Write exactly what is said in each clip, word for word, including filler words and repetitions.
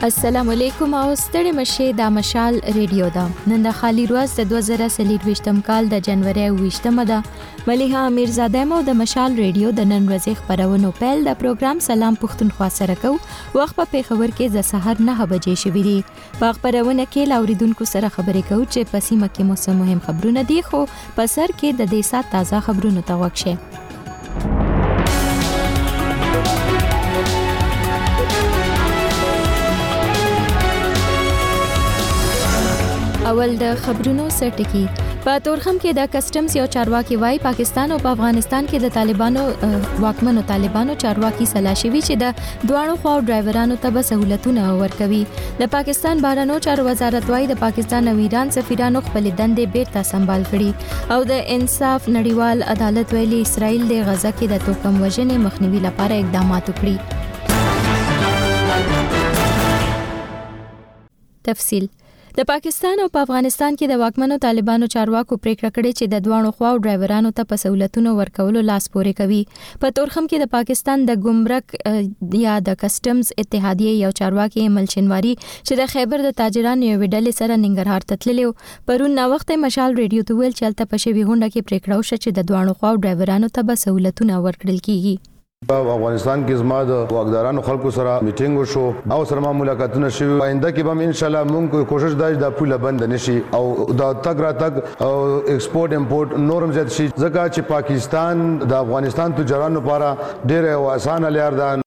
السلام علیکم او ستړي مشه د مشال ریډیو دا نن د خالی روز د دوه زره څلور کال د جنوري اوویشتمه ده. مليحه امیرزاده مو د مشال ریډیو د نن ورځې خبرونو پیل د پروګرام سلام پښتونخوا سره کو. وخت په خبر کې د سحر نه بجې شوې دي. په خبرونه کې لاوریدونکو سره خبرې کوو چې په سیمه کې موسم مهم خبرونه دي، خو په سر کې د دې سات تازه خبرونو ته وکشه. اول د خبرونو سرټکی. په تورخم کې د کسٹمز یو چارواکي وای پاکستان او په افغانستان کې د طالبانو واکمنو طالبانو چارواکي سلاشوي چې د دوانو خو ډرایورانو ته به سہولتونه ورکوي. د پاکستان بهرنیو چارو وزارت وای د پاکستان او ایران سفیرانو خپل دندې بیرته سمبال کړي او د انصاف نړیوال عدالت ویلي اسرائیل د غزا کې د توکم وژنې مخنیوي لپاره اقدامات وکړي. تفصیل. د پاکستان او په افغانستان کې د واکمنو طالبانو چارواکو پریکړه کړې چې د دوانو خواو ډرایورانو ته په سہولتونو ورکولو لاس پورې کوي. په تورخم کې د پاکستان د ګمرک یا د کسٹمز اتحادیه یو چارواکي ملچنواری چې د خیبر د تاجرانو یو ډلې سره ننګرهار ته تللی و، پرون نا وخت مشال ریډیو ته ویل چې الته په شوی غونډه کې پریکړه وشوه چې د دوانو خواو ډرایورانو ته به سہولتونه ورکړل کیږي. په افغانستان کې زما د واکدارانو خلکو سره میټینګ وشو او سره ما ملاقاتونه شوي. آینده کې به ان شاء الله موږ کوشش دای د پوله بند نشي او د تګ را تګ او ایکسپورټ امپورټ نورم زیات شي، ځکه چې پاکستان د افغانستان تجارانو لپاره ډېر اسانه لار ده.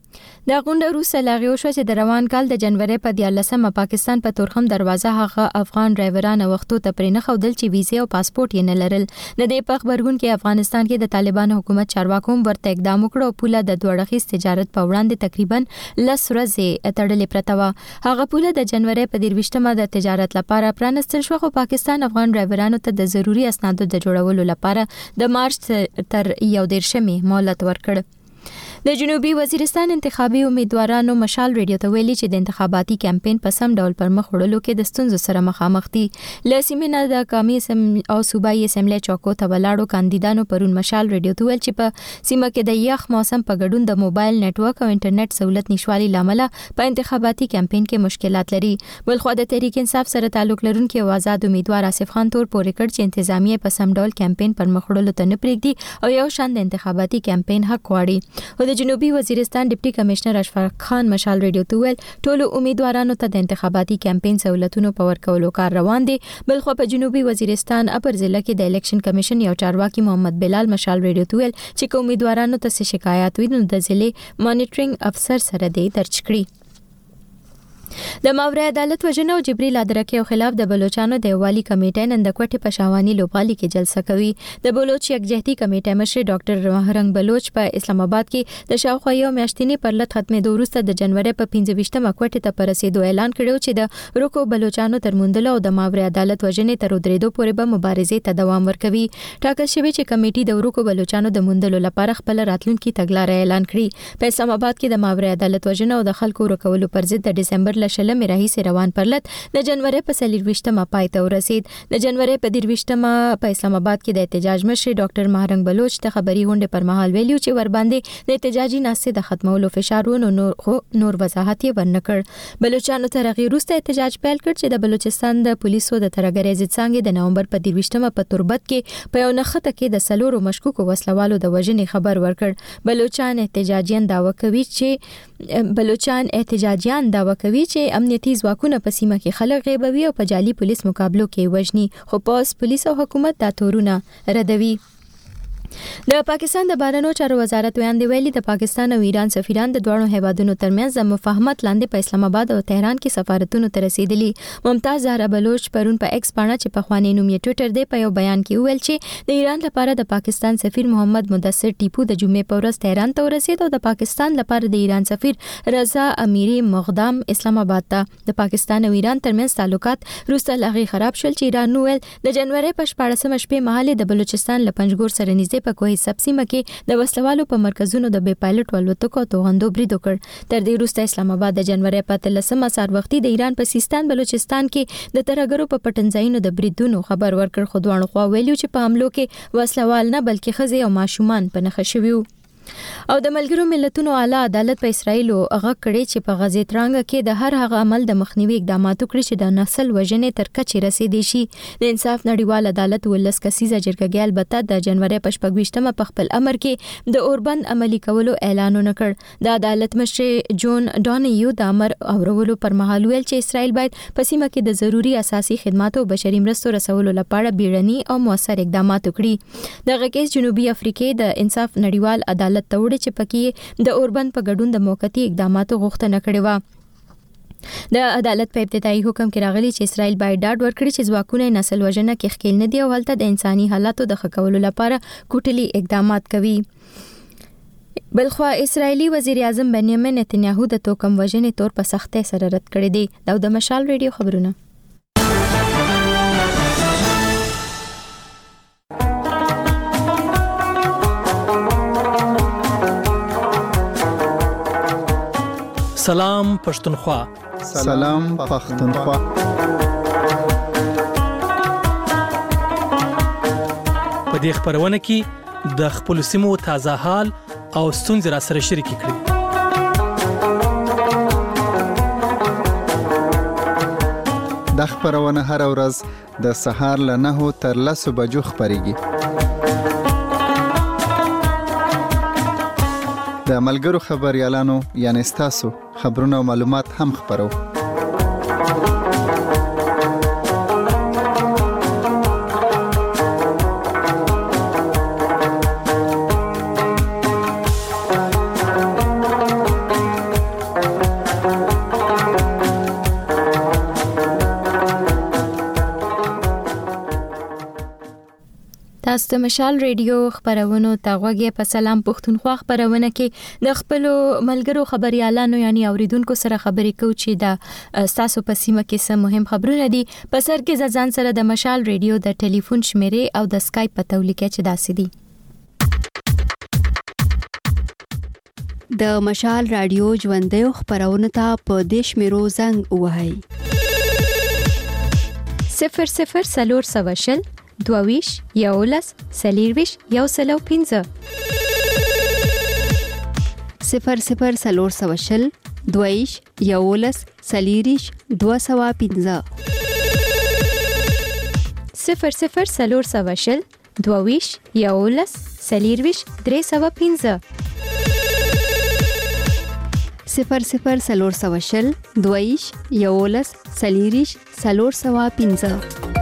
د غونډه روسه لاغي شو چې د روان کال د جنوري په دیارلسمه پاکستان په تورخم دروازه هغه افغان ډرایورانو وختو ته پرې نه خودل چې ویزه او پاسپورت یې نه لرل. د دې په خبرګون کې افغانستان کې د طالبان حکومت چارواکو ورته اقدام وکړ او پوله د دوړخیز تجارت په وړاندې تقریبا لس ورځې تړلې پرته و. هغه پوله د جنوري په دیرويشتمه د تجارت لپاره پرانستل شو، خو پاکستان افغان ډرایورانو ته د ضروري اسنادو د جوړولو لپاره د مارچ تر یو دیرشمې مهلت ورکړ. د جنوبي وزیرستان انتخابي امیدوارانو مشال ریډیو ته ویلي چې د انتخاباتي کمپاین په سم ډول پر مخ وړلو کې د ستونزو سره مخامخ دي. لسیمنه د قومي او صوبایي اسمبلی چوکو ته ولاړو کاندیدانو پرون مشال ریډیو ته ویل چې په سیمه کې د یخ موسم په ګډون د موبایل نتورک او انټرنیټ سہولت نشوالي لامل په انتخاباتي کمپاین کې مشکلات لري. بلخو د تحریک انصاف سره تعلق لرونکي آزاد امیدوار آصف خان تور پورې کړ چې انتظامیه په سم ډول کمپاین پر مخ وړلو ته نه پرېږدي او یو شان د انتخاباتي کمپاین حق غواړي. د جنوبي وزیرستان ډیپټي کمشنر اشفاق خان مشال ریډیو ته ویل ټولو امیدوارانو ته د انتخاباتي کمپاین سہولتونو په ورکولو کار روان دي. بلخو په جنوبي وزیرستان اپر ضلع کې د الیکشن کمیشن یو چارواکي محمد بلال مشال ریډیو ته ویل چې کوم امیدوارانو ته څه شکایت وي نو د ضلع مانیټرینګ افسر سره دی درج کړي. د ماورا عدالت وجنه او جبري لادرکه خلاف د بلوچستان د والی کمیټې نن د کوټې په شاوانی لوبغالي کې جلسه کوي. د بلوچ یکجهتي کمیټې مشر ډاکټر مهرنګ بلوچ په اسلام آباد کې د شاوخوا یو میاشتنی پرلط ختمېدو وروسته د جنوري په پنځه ویشتمه کوټې ته پرسیدو اعلان کړو چې د روکو بلوچستانو تر موندلو او د ماورا عدالت وجنه تر درېدو پورې به مبارزې ته دوام ورکوي. ټاکل شوی چې کمیټې د روکو بلوچستانو د موندلو لپاره خپل راتلونکي تګلارې اعلان کړي. په اسلام آباد کې د ماورا عدالت وجنه او د خلکو روکولو پر ضد د دسمبر لشلمې راهیسې روان پرلط د جنوري په څلورویشتمه پای ته ورسید. د جنوري په دیرويشتمه په اسلام آباد کې د احتجاج مشر ډاکټر مهرنګ بلوچ د خبري غونډې پر مهال ویلو چې ور باندې د احتجاجي ناستې د ختمولو فشارونو نور خو نور وضاحت یې ورنکړ. بلوچستانو تر هغه وروسته احتجاج پیل کړ چې د بلوچستان د پولیسو د ترګری ضد څنګه د نومبر په دیرويشتمه په تربت کې په یو نخته کې د سلورو مشکوکو وسلوالو د وژنې خبر ورکړ. بلوچستان احتجاجیان داوا کوي چې بلوچستان احتجاجیان داوا کوي چې امنیتي ځواکونه په سیمه کې خلک غیبوي او په جعلي پولیس مقابلو کې وژني، خو پوس پولیس او حکومت دا تورونه ردوي. د پاکستان د بهرنیو چارو وزارت ویاندې ویلي د پاکستان او ایران سفیران د دوه هیوادونو ترمنځ د مفاهمت لاندې په اسلام آباد او تهران کې سفارتونو ته رسیدلي. ممتاز زهرا بلوچ پرون په ایکس باندې چې په خواني نوم یې ټوئیټر دی په یو بیان کې ویل چې د ایران لپاره د پاکستان سفیر محمد مدثر ټیپو د جمعې په ورځ تهران ته ورسید او د پاکستان لپاره د ایران سفیر رضا امیری مقدام اسلام آباد ته. د پاکستان او ایران ترمنځ تعلقات وروسته لاغي خراب شول چې ایران ویل د جنوري په شپاړسمه شپې مهال د بلوچستان له پنجګور سره نږدې په کوه سبسیمه کې د وسلوالو په مرکزونو د بې پایلټ الوتکو توغندو برید وکړ. تر دې وروسته اسلام آباد د جنوري په اتلسمه سهار وختي د ایران په سیستان بلوچستان کې د ترهګرو په پټنځایونو د بریدونو خبر ورکړ، خو دوه خوا ویلو چې په حملو کې وسلوال نه بلکې ښځې او ماشومان په نښه شوي وو. او د ملګرو ملتونو اعلی عدالت په اسرایل هغه کړي چې په غزې ترانګ کې د هر هغه عمل د مخنیوي اقداماتو کړی چې د نسل وژنې تر کچې رسیدي شي. د انصاف نړیوال عدالت ولس کسیزه جرګه البته د جنوري په شپږویشتمه په خپل امر کې د اوربند عملی کولو اعلان وکړ. د عدالت مشر جون ډانیو د امر اورولو پر مهال ویل چې اسرائیل باید په سیمه کې د ضروري اساسي خدماتو او بشري مرستو رسولو لپاره بیړني او موثر اقدامات وکړي. دغه کیس جنوبي افریقې د انصاف نړیوال عدالت ته وړي چې پکې د اوربند په ګډون د موقتی اقداماتو غوښتنه کړې و. د عدالت په ابتدایي حکم کې راغلي چې اسرائیل باید ډاډ ورکړي چې ځواکونه نسل وژنه کې ښکېل نه دي او هلته د انساني حالاتو د ښه کولو لپاره کوټلي اقدامات کوي. بلخوا اسرائیلی وزیر اعظم بنیامین نتنیاهو د توکم وژنې تور په سختۍ سره رد کړی دی. دا د مشال ریډیو خبرونه. سلام پښتونخوا. سلام پښتونخوا. په دې خبرونه کې د خپل سیمو تازه حال او ستونزې را سره شریک کړئ. د خبرونه هر ورځ د سهار له نهو تر لسو بجو خبريږي. د ملګرو خبريالانو یعنی ستاسو خبرونه او معلومات هم خبرو. تاسو د مشال ریډیو خبرونو ته غوږی په سلام پښتونخوا خبرونه کې د خپل ملګرو خبريالانو یعنی اوریدونکو سره خبرې کوو چې د تاسو په سیمه کې څه مهم خبرونه دي. په سر کې ځان سره د مشال ریډیو د ټلیفون شمیرې او د اسکایپ په تولیکه چې داسې دي. د مشال رادیو ژوندۍ خبرونه ته په دیش میرو زنګ وهاي صفر صفر سلور سواشل دوویش یولس سلیرویش یو سلو پینزه صفر صفر سلور سواشل دوویش یولس سلیریش دو سوا پینزه صفر صفر سلور سواشل دوویش یولس سلیرویش درې سوا پینزه صفر صفر سلور سواشل دوویش یولس سلیریش سلور سوا پینزه.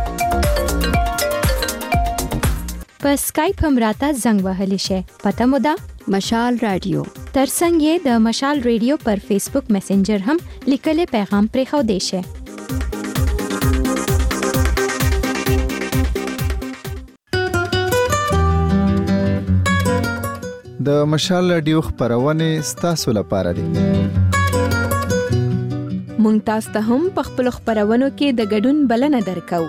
په اسکایپ هم راته زنګ وهلی شي. پته مو ده مشال رادیو. ترڅنګ یې د مشال ریډیو پر فیسبوک میسنجر هم لیکلي پیغام پرې خو دی شي. د مشال رادیو خبرونه ستاسو لپاره دي. مونږ تاسو ته هم په خپل خبرونو کې د ګډون بلنه درکو.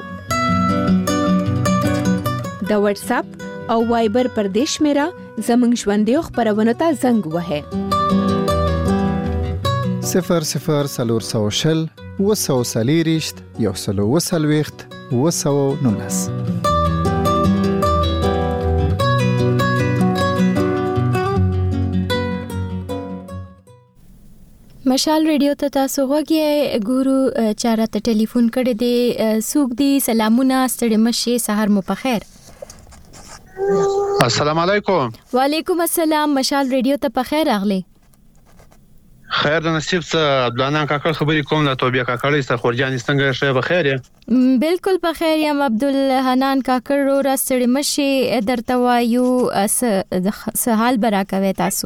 د واتس اپ او وایبر پر دیش میرا زمنګ ژوندۍ خبرونه ته زنګ وهه صفر صفر سلور سوشل وسو سلیریشت یو سلو وسلويخت وسو نونس. مشال ریډیو ته تاسو غوږی ګورو چارته ټلیفون کړی دی. سوق دی سلامونه ستړي مشه سحر مو په خیر. السلام علیکم. وعلیکم السلام. مشال ریډیو ته په خیر راغلی. خیر د نصیب څخه عبدالحنان کاکړ خبرې کوم له توبیا کاکړ ست خورجان څنګه شه په خیر یې؟ بالکل په خیر یم عبدالحنان کاکړ رو راستړي مشه درته وایو س حال برا کوي تاسو.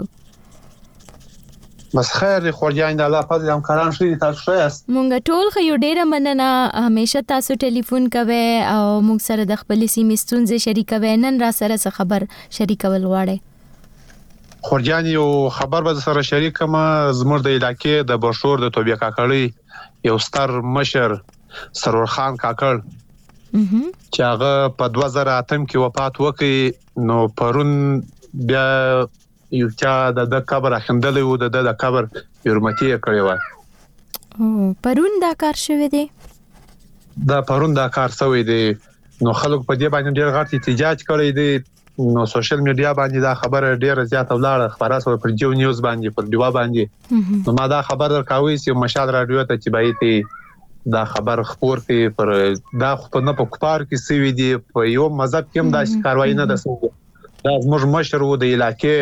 بس خیر دی خورجان د الله فضل هم کاران شي تاسو ښه. مونږ ټول خو ډیره مننه همیشه تاسو ټلیفون کوي او موږ سره د خپل سیمې ستونزې شریکوي. نن را سره خبر شریکول غواړي. خورجان یو خبر به سره شریک ما زموږ د علاقې د بشور د توبیا کاکړ یو ستر مشر سرور خان کاکړ چې هغه په دوه زره اته کې وفات وکړي نو پرون بیا یو چا د قبر اخندل یو د د قبر حرمتي کړی و. او پرون دا کار شوی دی. دا پرون دا کار شوی دی نو خلک په دې باندې ډېر غټ احتجاج کړی دی نو سوشل میډیا باندې دا خبره ډیره زیاته ولاړه خبره سره پر جیو نیوز باندې پر دیوا باندې نو ما دا خبر درکاوي چې مشال رادیو ته چې بایته دا خبر خبر کې پر دا خو نه په کوپار کې سوي دي په یو مذهب کې هم دا کاروایی نه ده دا زموږ مشر وو د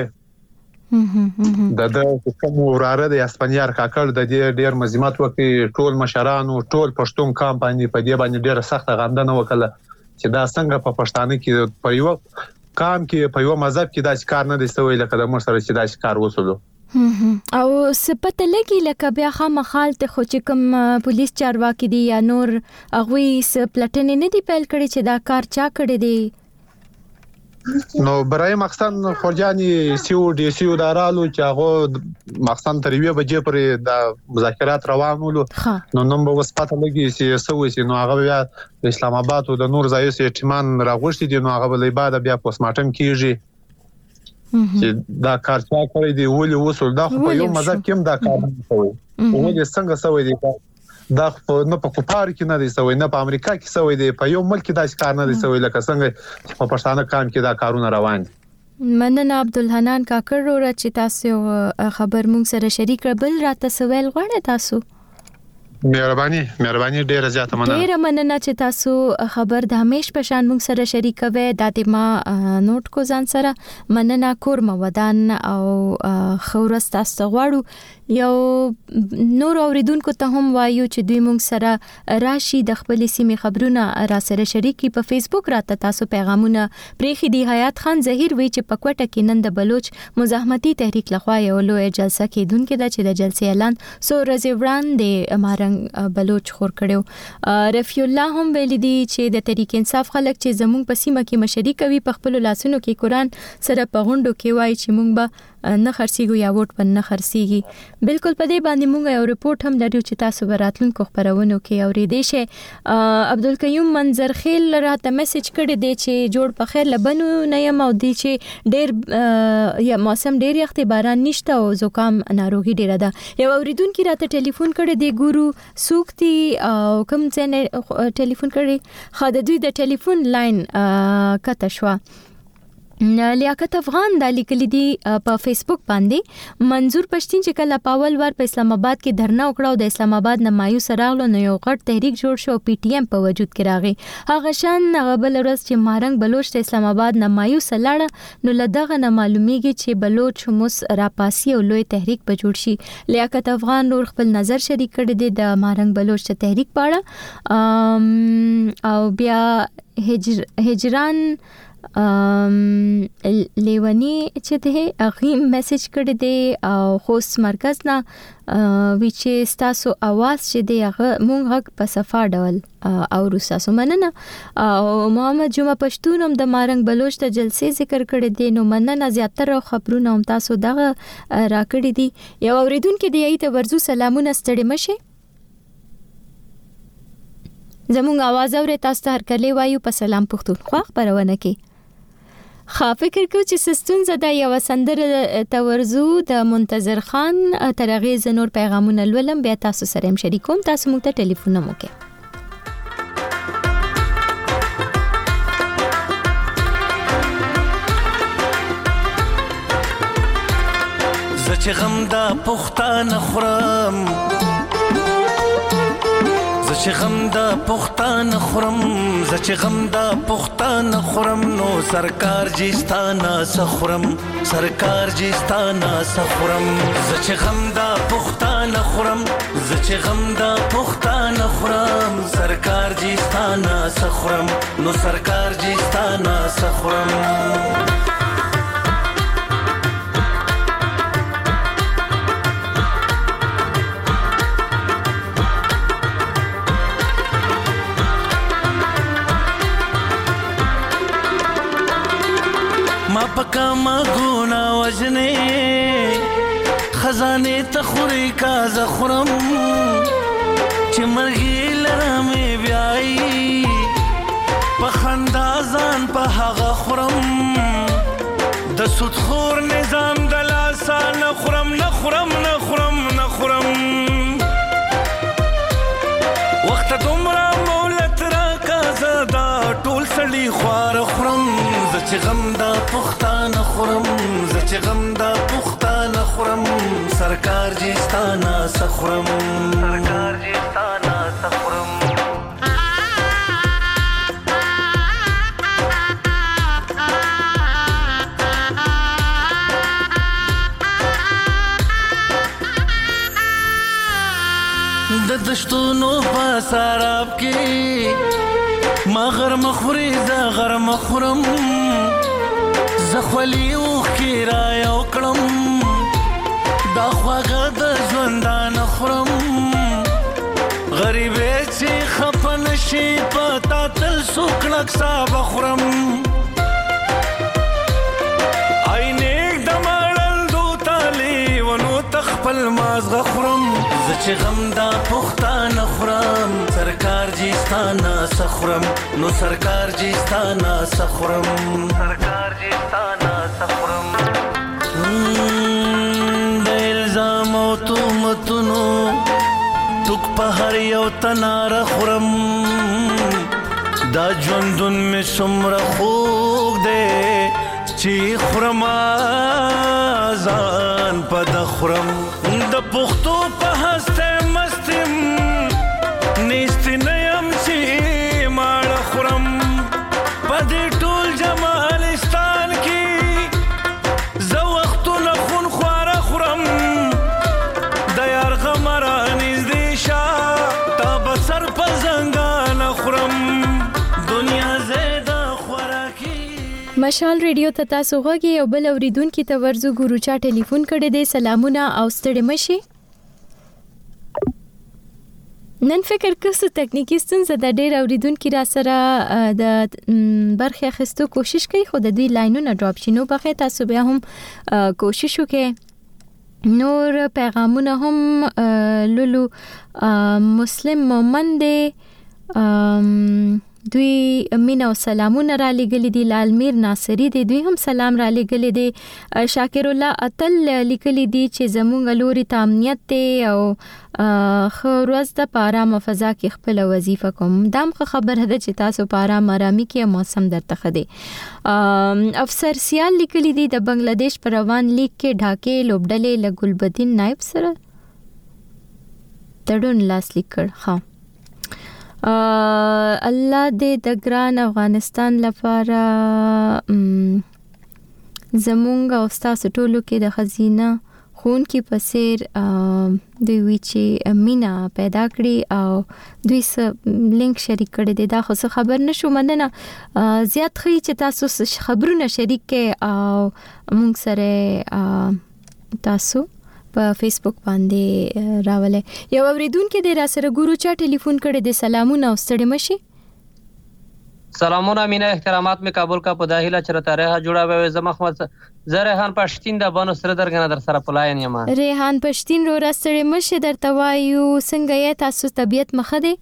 علاقې د د کوم وراره د اسپانیار کاکړ د ډیر مزیمات وکړي ټول مشرانو ټول پښتون کمپایني په دې باندې ډیره سخته غندنه وکړه چې دا څنګه په پښتانه کې په یو کام کې په یو مذهب کې دا کار نه دی سوی لکه د مر سره چې دا کار وسولو او سپته لګي لکه بیا خامخال ته خو چې کوم پولیس چارواکي دي یا نور هغه س پلټنې نه دی پیل کړي چې دا کار چا کړی دی نو برای مقصد خورجانی سیو ډي سیو دارالو چې هغه مقصد تر یوه بجې پرې د مذاکرات روانولو نو نن به وسپاته لګي چې سوي چې نو هغه بیا د اسلام آباد او د نور ځایو سي احتمال راغوښتي دي نو هغه بلې بعد بیا پوسټمارټم کیږي چې دا کار چا کړی دی ولې وصول دا خو په یو مذهب کې هم دا کار نه کوي ولې څنګه سوي دي دا نه په کوپار کې نه دی سوی نه په امریکا کې سوی دی په یو ملک دا کار نه دی سوی لکه څنګه په پښتانه کام کې دا کارونه روان دي مننه عبدالحنان کاکړ ورو چې تاسو خبر مونږ سره شریک کړل راته سوال غواړئ تاسو مهرباني مهرباني ډیره زیاته مننه ډیره مننه چې تاسو خبر د همیش په شان موږ سره شریک کوئ د دې ما نوٹ کو ځان سره مننه کور مودان او خورس تاسو غواړو یو نور اوریدونکو ته هم وایو چې دوی موږ سره راشي د خپل سیمې خبرونه را سره شریکي په فیسبوک راته تاسو پیغامونه پریخي دی حیات خان زهیر وی چې پکوټه کې نن د بلوچ مزاحمتي تحریک لخوا یو لوی جلسه کېدونکې ده چې د جلسې اعلان سو ورځې وړاندې مارنګ بلوچ خور کړو رفیع الله هم ویل دي چې د تحریک انصاف خلک چې زموږ په سیمه کې مشري کوي په خپل لاسونو کې قران سره په غونډو کې وایي چې موږ به نه خرسيږو یا ووټ په نه خرسيږي بالکل په دې باندې موږ یو رپورت هم لرو چې تاسو براتلونکو خبرونو کې اورېدې شي عبدالقیوم منظر خیل راته میسج کړی دی چې جوړ په خیر لبنو نه یم او دی چې ډېر یا موسم ډېر یخت باران نشته او زکام ناروغي ډېره ده یو اوریدونکو راته ټلیفون کړی دی ګورو سوکتي او کوم څنګه ټلیفون کړی خا د دوی د ټلیفون لاین کته شو لیاقت افغان د لیکلي دی په فیسبوک باندې منظور پښتين چې کله پاول ور په اسلام آباد کې دھرنا وکړو د اسلام آباد نه مایوس راغلو نو یو غټ تحریک جوړ شو پی ټی ایم په وجود کې راغی هغه شان غبل ورځ چې مارنګ بلوچ د اسلام آباد نه مایوس لاړه نو لدغه نه معلومیږي چې بلوچ موس راپاسی او لوی تحریک به جوړ شي لیاقت افغان نور خپل نظر شریک کړی دی د مارنګ بلوچ ته تحریک پاړه او بیا هجر هجران ام لیونی چې ته اغه میسج کړی دی او خوست مرکز نه وچې تاسو आवाज چې دی هغه مونږ حق په صفه ډول او رساسو مننه او محمد جمعه پښتون هم د مارنګ بلوچ ته جلسې ذکر کړی دی نو مننه زیاتره خبرونه هم تاسو دغه راکړی دي یو اوریدونکو دی ته ورزو سلامونه ستړي مشه زموږ आवाज اورې تاسو هر کله وایو په سلام پښتونخوا خبرونه کې خا فکر کو چې سستون زدا یو سندر تورزو د منتظر خان ترغه زنور پیغامونه لولم بیا تاسو سره هم شریکوم تاسو موږ ته ټلیفون مو کې زچ غم دا پختان خورم زچ غم دا پختان خورم زچ غم دا پختان خورم نو سرکار جستانا سخورم سرکار جستانا سخورم زچ غم دا پختان خورم زچ غم دا پختان خورم سرکار جستانا سخورم نو سرکار جستانا سخورم پکا ما گونا وجنے خزانے تخوری کا زخرم چې مرغی لرمې بیاي پخندازان په هغه خورم د سود خور نظام د لاسا نه خورم نه خورم نه خورم نه خورم وخت دومره مولت را کا زدا ټول سړي خوا مار خورم زه چې غم دا پښتانه خورم زه چې غم دا پښتانه خورم سرکار جی ستانه سخورم سرکار جی ستانه سخورم د دشتونو په سراب کې ما غرم خوري زه غرم خورم زه خولي اوښکې را یو کړم دا خواږه د ژوندانه خورم غریبې چې خفه نشي په تا تل څوک کلک سابه خورم عینېږ د مړندو تالي ونو ته خپل مازغه خورم زه چې غم دا پښتانه خورم سرکار جی ستانه سخورم نو سرکار جی ستانه سخورم سرکار جی ستانه سخورم د الزام او تهمتونو ټوک په هر یو تناره خورم دا ژوندون مې څومره خوږ دی چې خورم ځان په ده خورم د پښتو په هسته مستم نیستې نه یم چې ماړه خورم په دې ټول جمالستان کې زه وختونه خون خواره خورم د یار غمه را نږدې شه تا به سر په زنګانه خورم دنیا زیده خوراکي مشال ریډیو ته تاسو غوږی او بل اوریدونکو ته ورزو ګورو چا ټلیفون کړی دی سلامونه او ستړي مشي نن فکر کوم تکنیکی ستونزه د ډېر اوریدونکو را سره د برخه اخیستو کوشش کوي خو د دې لاینونو ډراپ شي نو بخې تاسو بیا هم کوشش وکړئ نور پیغامونه هم لولو مسلم مومند دوی مینا او سلامونه را لګلې دي لالمیر ناصری دي دوی هم سلام را لګلې دي شاکر الله اتل لیکلې دي چې زمونږ لوري تامنیت ته او خو ورځ د پاره مفزا کې خپل وظیفه کوم دام خبر هده چې تاسو پاره مرامي کې موسم درته خدي افسر سیال لیکلې دي د بنگلاديش پر روان لیک کې ډاکې لوبډلې لګلبدین نائب سره تړون لاس لیکل ها الله دې د ګران افغانستان لپاره زمونږ او تاسو ټولو کې د خزینه خون کې پسیر دوی وی چې مینا پیدا کړی او دوی سره لینک شریک کړی دی دا خو خبر نشو مننه زیات خي چې تاسو خبرونه شریک کې او موږ سره تاسو په فیسبوک باندې راولې یو اوریدونکو د را سره ګورو چا ټلیفون کړی دی سلامونه او ستړي مشي سلامونه مینا احترامات می کابل کا په داخله چرته راه جوړا وې زما خو زه ریحان پښتین د بانو سره درګنه در سره پلاین یم ریحان پښتین رو را سره مشي درته وایو څنګه یې تاسو طبيعت مخه دی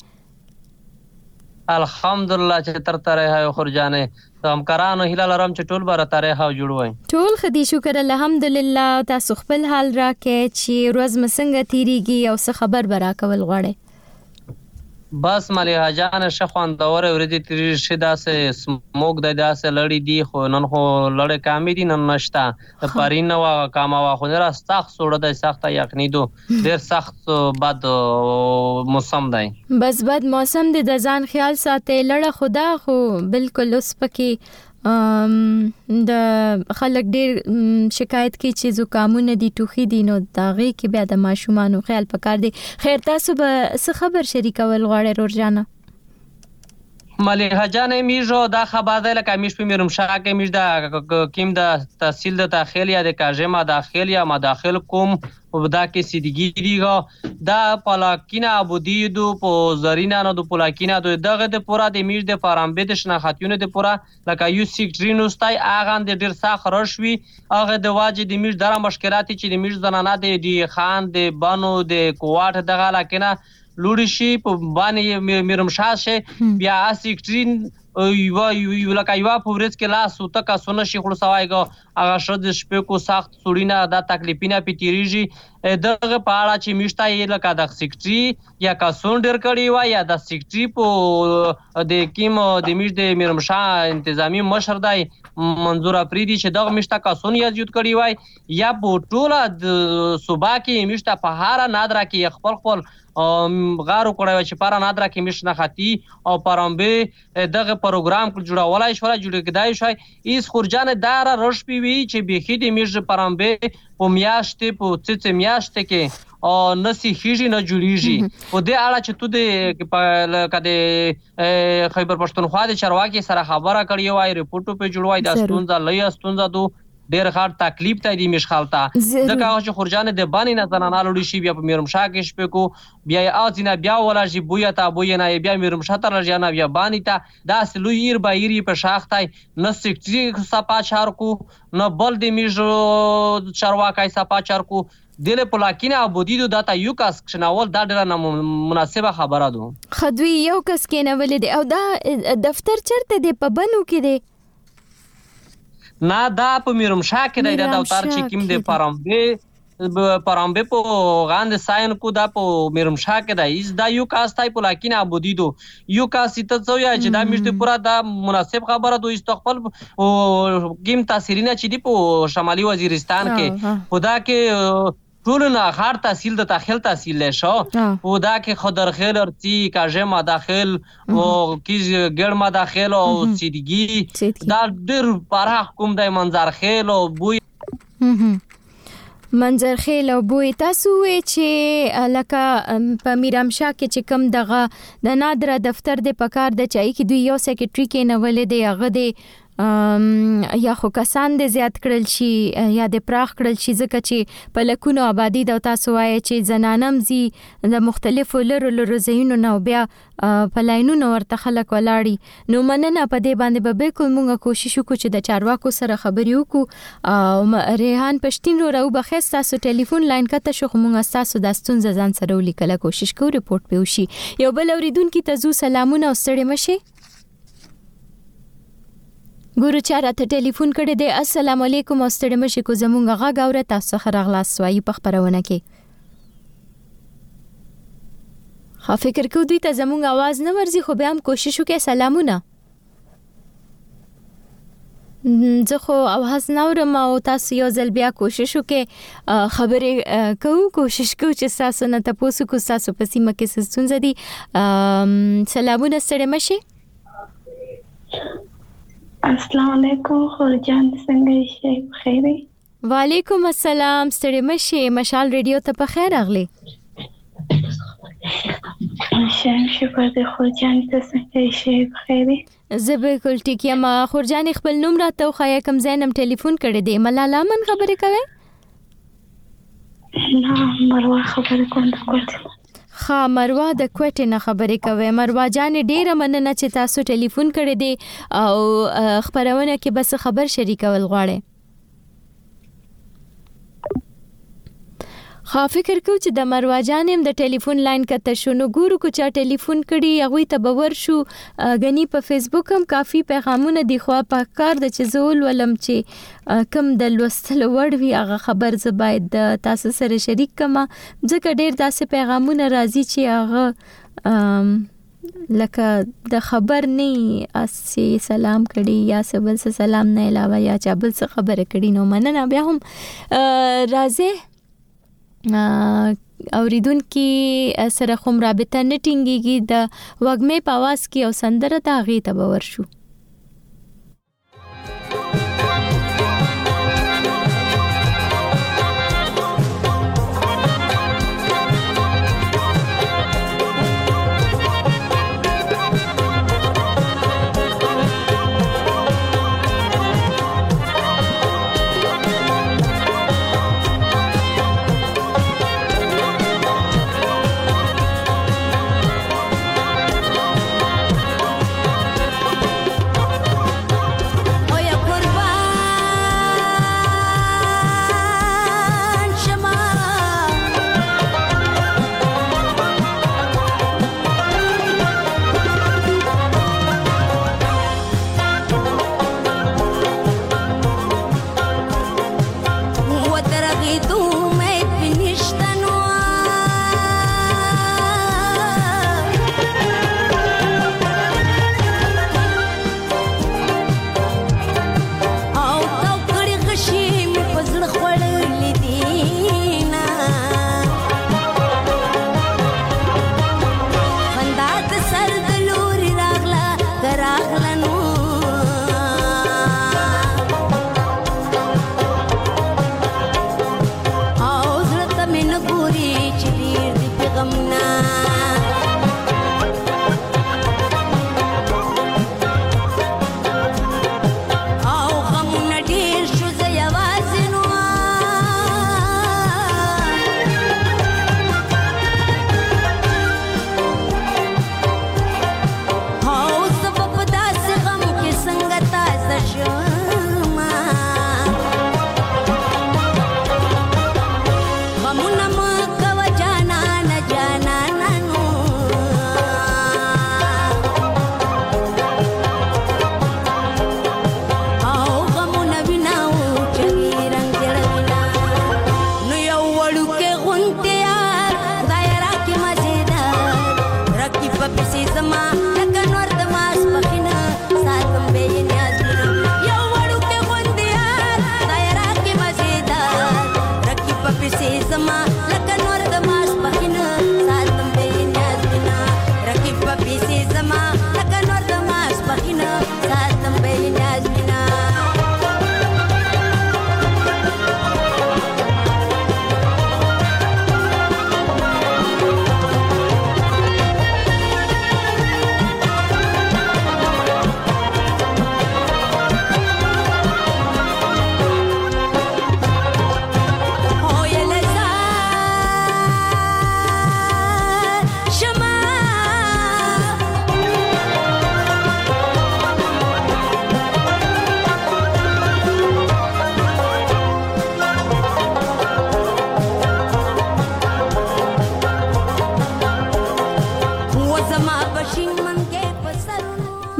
الحمدلله چې تر ترې هاي خرجانه همکارانو هلال رام چې ټول بار ترې هاو جوړوي ټول خدي شکر الحمدلله تاسو خپل حال راکې چې روز مسنګ تیریږي او څه خبر برا کول غواړي بس ملي حاجان شخوان دور ورېدي تیری شدا سه سموک د داسه لړی دی خو نن خو لړې کامې دي نن نشتا د پرین وا کاما وا خو نه سخت سوړه د سخت یقیني دو ډیر سخت بد موسم دی بس بد موسم د ځان خیال ساتي لړه خدا خو بالکل اوس پکې ام د خلک ډیر شکایت کوي چې زکامونه دي ټوخي دي نو داغي کې بیا د ماشومان خیال پکار دي خیر تاسو به څه خبر شریکول غواړئ رورجانا مليحه جان میژو دا خبر ده لکه میش په میرم شاکه میش دا کیم د تحصیل د داخل یا د کاجما داخل یا مداخل کوم وبدا کې سیدګی دیغه دا پلاکینا ابودی دو په زرینا نو د پلاکینا دغه د پورا د میش د فارامبه د شناختیونه د پورا لکه یو سیکټرینوستای اغه د ډیر ساخ رشوي اغه د واجب د میش دره مشکلات چې د میش زنانه د دی خان د بانو د کوواټ دغه لکنه لوړی شي په باندې میرم شاشه بیا سیکټرین یو یو لکه یو پورز کې لاس او تک سونه شي خو سوایګه هغه شد شپې کو سخت سړینا د تکلیفینه پیتیریږي دغه په اړه چې میشته یې لکه د سیکټري یا کا سونډر کړي و یا د سیکټري په د کیم د میش د میرمشا انتظامی مشر دی منظور افریدي چې دغه میشته کا سون یزید کړي وای یا په ټوله د صوبا کې میشته په هر نادره کې خپل خپل غارو کړی چې پارا نادره کې مشنه خاطی او پرامبه دغه پروګرام کو جوړولای شو جوړ کېدای شو ایس خورجان دار رش پی وی چې بيخي د میش پرامبه په میاشتې په څه میاشتې کې او نسی خيږي نه جوړیږي په دې اړه چې تو د کده خیبر پښتونخوا د چرواکي سره خبره کړی وای ریپورتو په جوړوي د ستونزه لې ستونزه دو ډېر غټ تکلیف ته دی مشخالتا ځکه چې خورجان د باندې نه زنانه لړی شي بیا په میرمشا کې شپې کو بیا اځینه بیا ولا شي بویا تا بویا نه بیا میرمشا تر ځانه بیا باندې تا دا سلویر بایری په شاختای نه سیکټری صفا چار کو نه بل د میجو چرواکای صفا چار کو دله پلاکینه ابودیدو داتا یو کس شناول دا ډېر مناسبه خبره ده خدوی یو کس کې نه ولې دی او دا دفتر چرته دی په بنو کې دی نه دا په میرمشا کې دی دا دفتر چې کیم دی پرامبه پرامبه په غاند ساين کو دا په میرمشا کې دی از دا یو کاس تای په لاکینه ابودیدو یو کاس ته څو یا چې دا مشته پورا دا مناسب خبره دوی استقبال او کیم تاثیرینه چې دی په شمالي وزیرستان کې خدا کې ټول نه هر تحصیل د داخل تحصیل شو او دا کې خضر خیل ارتی کاجه ما داخل او کیز ګړ ما داخل او سیدګي دا ډېر پاره حکومت د منظر خیل او بوی منظر خیل او بوی تاسو چې لکه په میرامشا کې چې کم دغه د نادره دفتر د پکار د چای کې دوی یو سیکریټری کې نه ولې دی هغه دی یا خو کسان د زیات کړل شي یا د پراخ کړل شي ځکه چې په لکونو آبادی د تاسو وایي چې زنانم زی د مختلفو لرو لرو زینو نو بیا په لاینونو ورته خلک ولاړی نو مننه په دې باندې به بالکل موږ کوشش وکړو چې د چارواکو سره خبرې وکړو او ریحان پښتین رو راو بخښ تاسو ټلیفون لاین کته شو موږ تاسو د ستونزې ځان سره ولیکل کوشش کوو ریپورت پیوشي یو بل اوریدونکو ته زو سلامونه او ستړي مشه ګورو چاره ته ټلیفون کړی دی السلام علیکم او ستړي مشه کو زمونږ غا غوړه تاسو خرغلاس وایي په خبرونه کې خو فکر کو دوی ته زمونږ आवाज نه ورزي خو به هم کوشش وکړي سلامونه زه خو आवाज نه ورم او تاسو یو ځل بیا کوشش وکړي خبرې کوو کوشش کوو چې تاسو نه تاسو کو تاسو په سیمه کې ستونزه دي سلامونه ستړي مشه السلام علیکم خورجان څنګه شئ بخیر وعلیکم السلام ستړي مشه مشال ریډیو ته په خیر اغلی شم شکر د خورجان ته څنګه شئ بخیر زه بالکل ټیک یم خورجان خپل نوم راته خو کوم زینم ټلیفون کړی دی ملاله من خبرې کوي نه مروه خبرې کوم د کوټه خا مروه د کوټې نه خبرې کوي مروه جان ډیره مننه چې تاسو ټلیفون کړی دی او خبرونه کې بس خبر شریکول غواړي خا فکر کو چې د مروه جانم د ټلیفون لاین کته شنو ګورو کو چې ټلیفون کړي هغه ته باور شو غني په فیسبوک هم کافي پیغامونه دی خو په کار د چزول ولم چې کم د لوستل وړ وی هغه خبر ز باید تاسو سره شریک کما ځکه ډیر داسې پیغامونه راځي چې هغه لکه د خبر نه اسی سلام کړي یا سبل سلام نه علاوه یا چا بل څه خبره کړي نو مننه بیا هم راځي اوریدونکو سره کوم رابطه نه ټینګيږي د وګمې په आवाज کې او سندره ته غي ته باور شو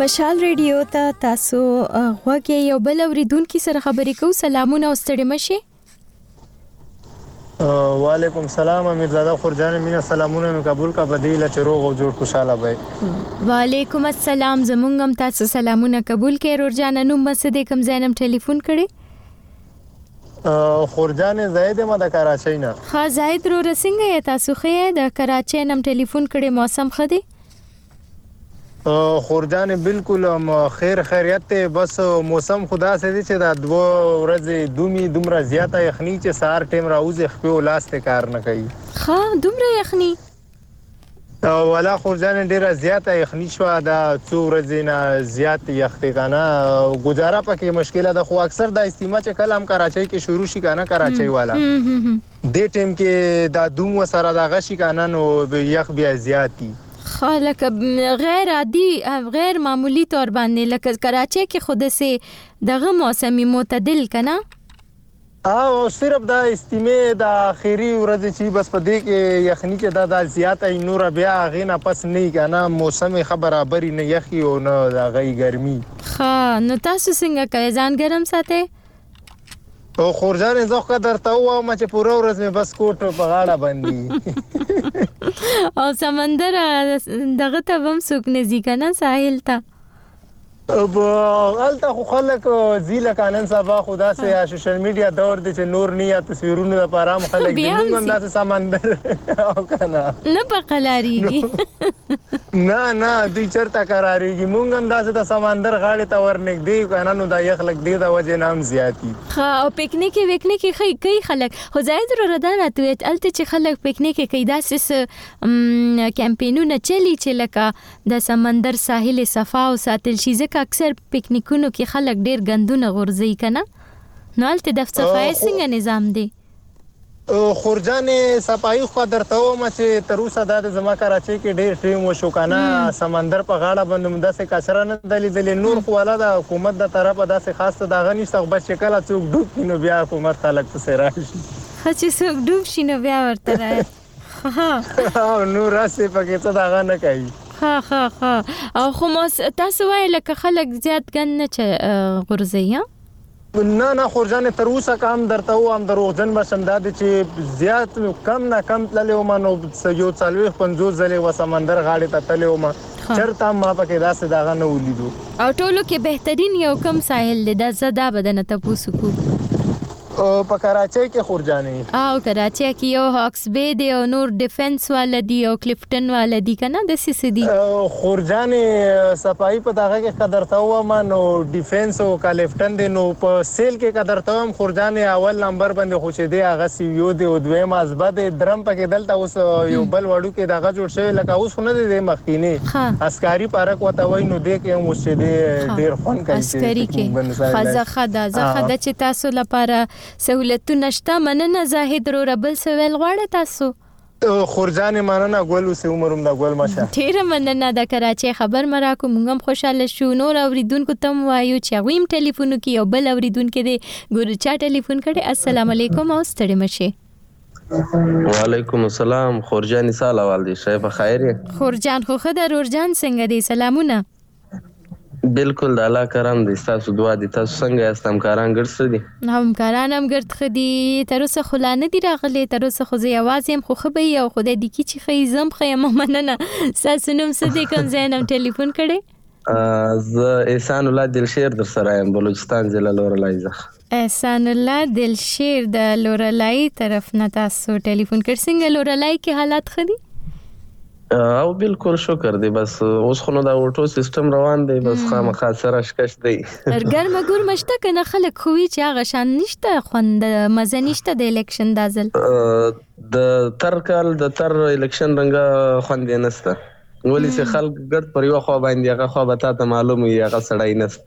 مشال ریډیو ته تاسو غوږی یو بل اوریدونکو سره خبرې کوو. سلامونه او ستړي مشه. وعلیکم السلام امیرزاده خورجان مینا سلامونه مې قبول کا بدیله چروغ او جوړ خوشاله وای. وعلیکم السلام زمونږ هم تاسو سلامونه قبول کړئ. ورجان نو مسجد کوم زینم ټلیفون کړي. خورجان زید ما د کراچۍ نه. ها زید رو رسنګ تاسو خې د کراچۍ نم ټلیفون کړي. موسم خدي خورجان بالکل خیر خیریت ته بس موسم خدا سي دي چې دا دو ورځې دومي دومره زیاته یخني چې سار ټیم راوځي خپل لاسته کار نه کوي. ها دومره یخني ولا خورجان ډیره زیاته یخني شو دا څو ورځې نه زیات یخته کنه گزاره پکې مشکله ده. خو اکثر د استعمال چې کلام کراچۍ کې شروع شي کنه کراچۍ والا د ټیم کې دا دوم سره دا غشي کنه نو یخ بیا زیاتی خلک غیر عادي غیر معمولی طور باندې لکه کراچۍ کې خود سه دغه موسمي معتدل کنه او صرف دا استعمال د اخیری ورځ چې بس په دې کې یخني کې دا د زیاته نور بیا غینا پس نه کنه موسم برابر نه یخي او نه د غي ګرمي. ها نو تاسو څنګه کوي ځان ګرم ساتي؟ او خورجان زوخه درته و ما چې پوره ورځ مې بس کوټ په غاړه باندې او سمندر دغه ته هم څوک نه ځي کنه ساحل ته. اب الته خو خلک زیله قانون سبا خدا سه سوشل میډیا دور د چې نور نه یا تصویرونه لپاره هم خلک دې موږ د سمندر او کنه نه پقلاریږي نه نه دوی چرته قراریږي موږ هم د سمندر غاړه ته ورنګ دی کنه نو دا یخ لګ دی د وجه نام زیاتی. ها او پکنیک وکنیک کوي خلک خو زاید رو ردان اتوي الته چې خلک پکنیک کوي داسې کمپینونه چلی چې لکه د سمندر ساحل صفا او ساتل شي. اکثر پکنیکونو کې خلک ډیر غندونه غورځي کنه نو الته د صفای څنګه نظام دی؟ خورجان صفای خو درته و ما چې تر اوسه د زما کراچۍ کې ډیر ټیم وشو کنه سمندر په غاړه باندې مداسه کثره نه دلی دلی نور خو ولا د حکومت د طرفه داسه خاصه د غنی څخه بس شکل څوک ډوب کینو بیا حکومت خلک څه راشي چې څوک ډوب شي نو بیا ورته راځي. ها نو راسي پکې څه دا نه کوي. ها ها ها او خو تاسو وای لکه خلک زیات ګن نه چ غورځي. نه نه خورجان تر اوسه کم درته و هم دروغجن بشم دا چې زیات کم نه کم تللی وم نو یو څلوېښت پنځوس ځلې و سمندر غاړې ته تللی وم چېرته هم ما پکې داسې دغه نه ولیدو. او ټولو کې بهترین یو کم ساحل دی دا زه دا به درنه تپوس وکړو. په کراچۍ کې خورجانې او کراچۍ کې یو هاکس بی دی او نور ډیفنس والا دی او کلیفټن والا دی کنه د سی سی دی خورجانې صفای په دغه کې قدرته و ما نو ډیفنس او کلیفټن دی نو په سیل کې قدرته هم خورجانې اول نمبر باندې خو چې دی هغه سی یو دی او دویم ازبه دی درم پکې دلته اوس یو بل وړو کې دغه جوړ شوی لکه اوس خو نه دی مخکینی عسکري پارک وته وای نو دی کې اوس چې دی ډیر خون کوي عسکري کې خزه خدا زخه چې تاسو لپاره سہولتونه شته. مننه زاهد رو ربل سویل غواړه تاسو خورجان مننه ګل اوس عمرم دا ګل ماشه ډیر مننه د کراچۍ خبر مراکو موږ هم خوشاله شو. نور اوریدونکو تم وایو چې ویم ټلیفون کې یو بل اوریدونکو دی ګورچا ټلیفون کړي. السلام علیکم او ستړي مشه. وعلیکم السلام خورجان ساله والدی شای په خیر یې؟ خورجان خو خدای ورجان څنګه دی؟ سلامونه. بالکل د الله کرم دي تاسو دعا دي تاسو څنګه یاست؟ همکاران ګرځ دي؟ همکاران هم ګرځ خدي تر اوسه خلانه دي راغلي تر اوسه خو زه یوازې هم خو خبي او خدای دې کی چې خې زم خې مننه تاسو نوم څه دي کوم زینم ټلیفون کړي؟ زه احسان الله دلشیر در سره یم بلوچستان ضلع لورلای زخ. احسان الله دلشیر د لورلای طرف نه تاسو ټلیفون کړ. څنګه لورلای کې حالات خدي؟ او بالکل شکر دی بس اوس خو نو دا اورټو سیستم روان دی بس خامخا سره شکش دی. ګرمه ګرمه شته کنه خلک خوې چې هغه شان نشته خوند مزه نشته د الیکشن دازل د تر کال د تر الیکشن رنګه خوند نشته ولی چې خلک ګډ پر یو خو باندې هغه خو به تاسو معلوم وي هغه سړی نشته.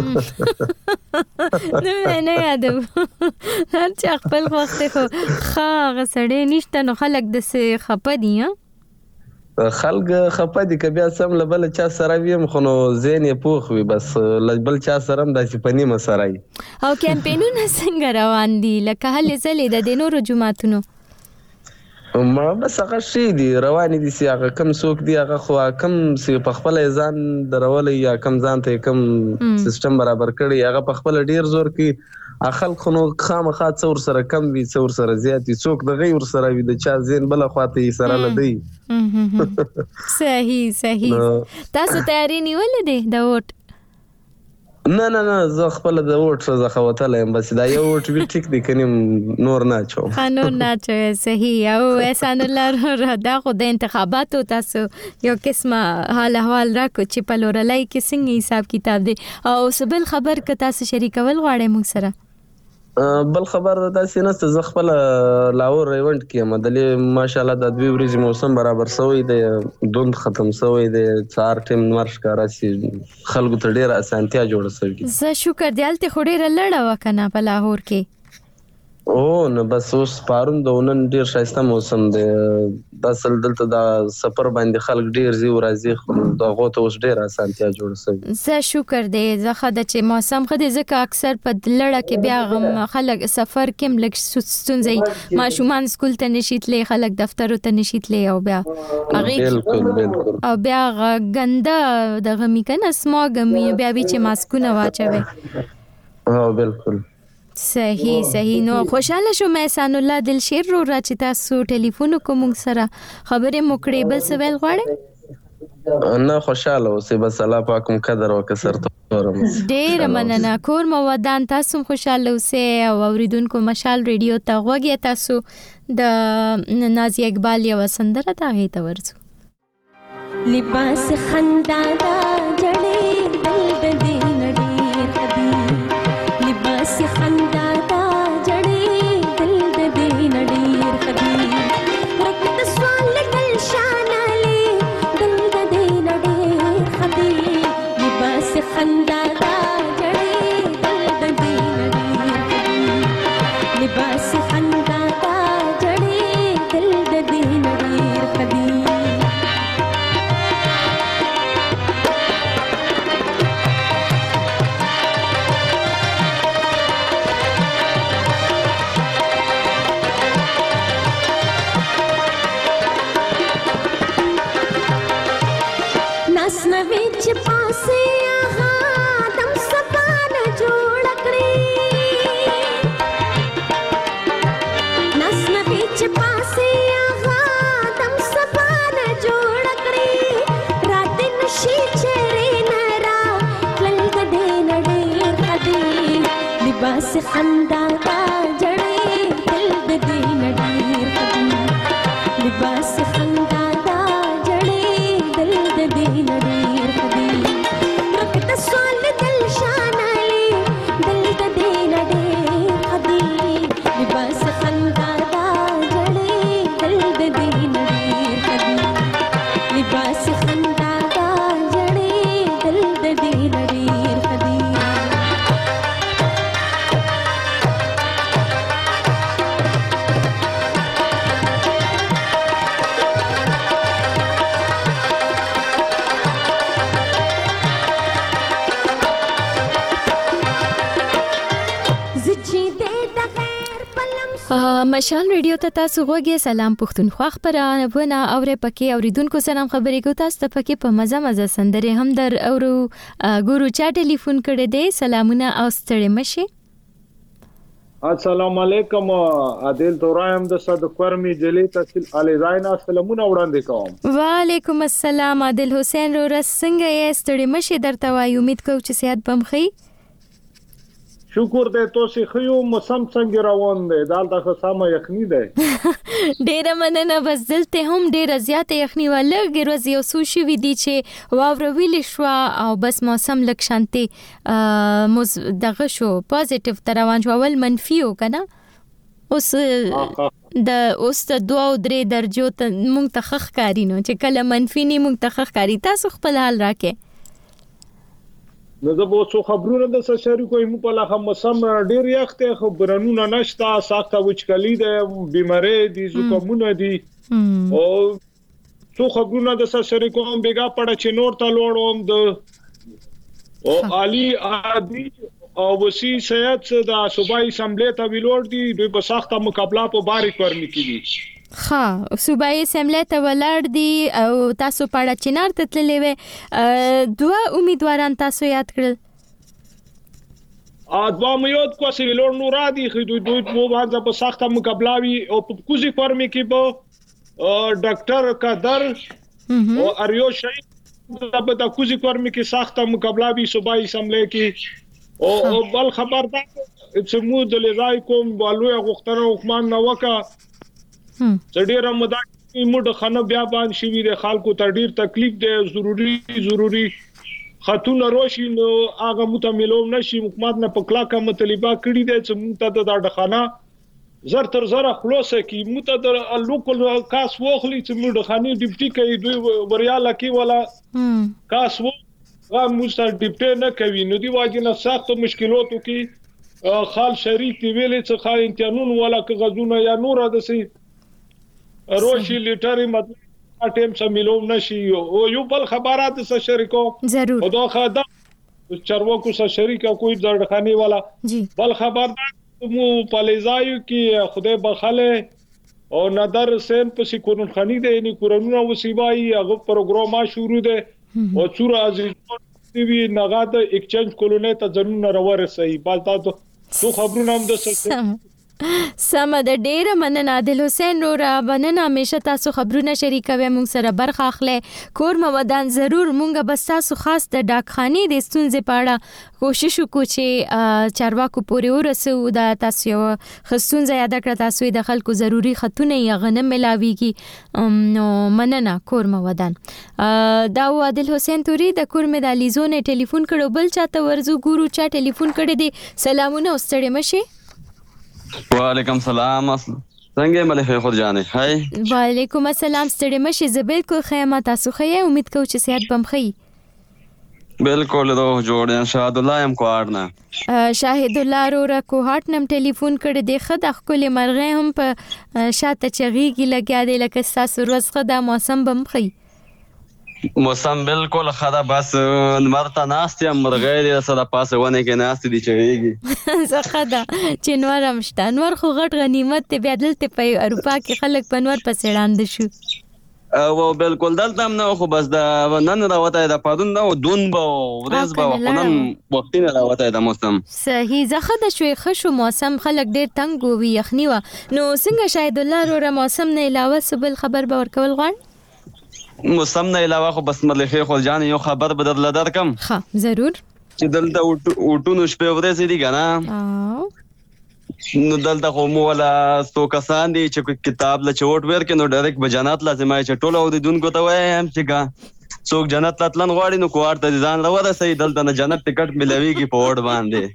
نه نه یادو هر چا خپل وخت خو هغه سړی نشته نو خلک د څه خپه دي. خلک خپه دي که بیا سم له بل چا سره ویم خو نو ذهن یې پوخ وي بس له بل چا سره هم داسې په نیمه سره وي. او کمپینونه څنګه روان دي لکه هلې ځلې د دې نورو جوماتونو؟ ما بس هغه شي دي رواني دي سي هغه کم څوک دی هغه خو کم سی په خپل ځان درول یا کم ځان ته کم سیستم برابر کړي هغه په خپل ډیر زور کې اخل خنو خامخا څور سره کم وي څور سره زیات څوک د غیر سره وي د چا زین بل خواته سره لدی صحیح صحیح تاسو تیاری نیولې ده د ووټ نه نه نه زه خپل د ووټ څخه خوتلم بس دا یو ووټ وی ټیک دی کني نور نه چوم نور نه چوي صحیح او احسان الله را دا خو د انتخاباتو تاسو یو قسمه حال احوال راکو چې په لورلای کې څنګه حساب کتاب دی او سبل خبر ک تاسو شریکول غواړئ موږ سره بل خبر تاسو نه څه خپل لاور ایونت کې مدلې ماشاءالله د دوی ورځې موسم برابر شوی دی دوند ختم شوی دی څار ټیم مرش کارا سي خلکو ته ډیره اسانتیا جوړه شوی زه شکر دی الته خوري لړه وکنه په لاهور کې او نو بس اوس پارون د ونن ډیر شایسته موسم دی د اصل دلته د سفر باندې خلک ډیر زی ورځي د غوته اوس ډیر اسانتیا جوړ شوی زه شکر دی زه خدای چې موسم خدای زکه اکثر په لړه کې بیا غم خلک سفر کې ملک ستونزې ماشومان سکول ته نشیتلې خلک دفتر ته نشیتلې او بیا بالکل بالکل او بیا غنده د غمی کنه سماګ می بیا به چې ماسکونه واچوي ها بالکل صحیح صحیح نو خوشاله شو مې احسان الله دلشیر رو را چې تاسو ټلیفون کوم سره خبرې مکړې بل څه ویل غواړئ نه خوشاله اوسې بس الله پاک مو قدر وکړ تورم ډېر مننه کور مو ودان تاسو خوشاله اوسې او اوریدونکو مشال ریډیو ته غوږی تاسو د نازیه اقبال یو سندره ته هی ته ورسو لباس خندا دا جړې دل د دې نړۍ خدي لباس خندا دا جړې دل د دې نړۍ خدي وقت سوال گل شاناله دل د دې نړۍ خدي لباس خندا دا جړې دل د دې نړۍ خدي لباس خندا دا جړې دل د دې نړۍ خدي लिबास खंदा का जड़े दिल दे नडीर खदी लिबास खंदा का जड़े दिल दे नडीर खदी रखत सोल दिल शानाले दिल दे नडीर खदी लिबास खंदा का जड़े दिल दे नडीर खदी लिबास खंदा का जड़े दिल दे नडीर खदी مشال ریډیو ته تاسو غوږی سلام پښتونخوا خبرونه اوره پکې اوریدونکو سلام خبرې کو تاسو ته پکې په مزه مزه سندره هم در اورو ګورو چا ټلیفون کړی دی سلامونه او ستړي مشي السلام علیکم عادل تورایم د صد کرمی جلی تحصیل علی زاینا سلامونه وړاندې کوم وعلیکم السلام عادل حسین رو رسنګ یې ستړي مشي درته وای امید کوم چې صحت بم خي شکر دې تاسو خو موسم څنګه روان دی دالته خو سم یخنی دی ډیره مننه بس دلته هم ډیره زیاته یخنی ولګي روز یو سو شي وی دي چې واور ویل شو او بس موسم لک شانتي دغه شو پوزټیو تر روان شو ول منفیو کنه اوس د اوس د دوه او درې درجو ته مونږ ته خخ کاری نو چې کله منفی نه مونږ ته خخ کاری تاسو خپل حال راکې نو د بوڅو خبرونه د سشاري کوی مو په لخوا موسم ډیر یخته خبرونه نشته ساخته وچکلی د بیماری دي زکمونه دي او څو خبرونه د سشاري کوم بیګه پړه چې نور ته لوړوم د او علي عادي او وسی سید د صوبایي اسمبلی ته ویلوړ دي دوی په ساخته مقابله په باریک ورنی کیږي ها صوبایي سملې ته ولاړ دي او تاسو پاړه چنار ته تللې وې دوه امیدواران تاسو یاد کړل ا دوه میاد کو سیلور نورادي خو دوی دوی په باندې په سخته مقابله وی او په کوزي فارمي کې به ډاکټر قدر او اریو شهید په د کوزي فارمي کې سخته مقابله وی صوبایي سملې کې او بل خبردار چې مو د لای کوم بالوی غختنه حکومت نو وکا ډېر مدا موږ خنه بیا باندې شوی د خلکو ته ډېر تکلیف دی ضروری ضروری خاتون روشي نو هغه متملوم نشي حکومت نه پکلا کا مطالبه کړی دی چې موږ ته د ډخانه زر تر زر خلاصه کی موږ ته د لوکل کاس وخلی چې موږ خاني ډیپټي کوي دوی ورياله کی ولا کاس و غا موږ ته ډیپټي نه کوي نو دی واجنه سخت مشکلاتو کې خال شریک دی ویلې چې خال انتانون ولا غزونه یا نور د سي روشي لیټري مطلب ټیم سملوم نشي او یو بل خبرات سره شریکو ضرور او دا خدای چارواکو سره شریکا کوئی ځړخاني والا جی بل خبردار مو پالیزایو کې خدای بخاله او نادر حسین په سکون خانی دی نه کورونه وسیبای هغه پروګرام شروع دی او څور عزیز دی نغاد ایکسچینج کولونه ته ضرور راوړ سي بالتا تو خبرونه هم د سره سم د ډیره مننه عادل حسین رورا مننه همیشه تاسو خبرونه شریکوي مونږ سره برخه اخلي کور مودان ضرور مونږ بس تاسو خاص د ډاکخاني د ستونزې پاړه کوشش وکړو چې چارواکو پورې ورسو دا تاسو یو خصونځه یاد کړ تاسو د خلکو ضروری خطونه یې غنم ملاويږي نو مننه کور مودان دا عادل حسین توري د کور مې د لیزونه ټلیفون کړو بل چاته ورزو ګورو چا ټلیفون کړی دی سلامونه واستړې مشي وعلیکم سلام څنګه ملک خور جانې هاي وعلیکم السلام ستړي مشه زبیل کو خیمه تاسو خې امید کوم چې صحت بم خې بالکل روح جوړ شاهد الله يم کوارنه شاهد الله رو کوهات نم ټلیفون کړی دی خد خپل مرغه هم په شاته چغیږي لګیا دی لکه تاسو روز خدا موسم بم خې موسم بالکل خدا بس مرته ناستي مرغې دې سره پاسه ونه کې ناستي دي چويږي زه خدا چې نور مشته نور خو غټ غنیمت ته بیا دلته په اروپا کې خلک په نور په سړاند شو او بالکل دلته هم نو خو بس دا نن راوته د پادون نو دون به ورځ به خونن وختینه راوته د موسم صحیح زه خدا شوي خشو موسم خلک ډیر تنگ وي یخنی و نو څنګه شاید الله رو موسم نه علاوه سبل خبر به ورکول غواړم موسم نه علاوه خو بس ملخه خو جان یو خبر بدل لدر کم ها ضرور چې دلته اوټونو شپه ورځې دي کنه نو دلته خو مو ولا ستو کسان دي چې کتاب له چوټ ور کې نو ډایرکټ به جنت لازمه چې ټوله او دونکو ته وایم چې ګا څوک جنت لاتلن غواړي نو کوار ته ځان راوړه سي دلته نه جنت ټیکټ ملويږي په وډ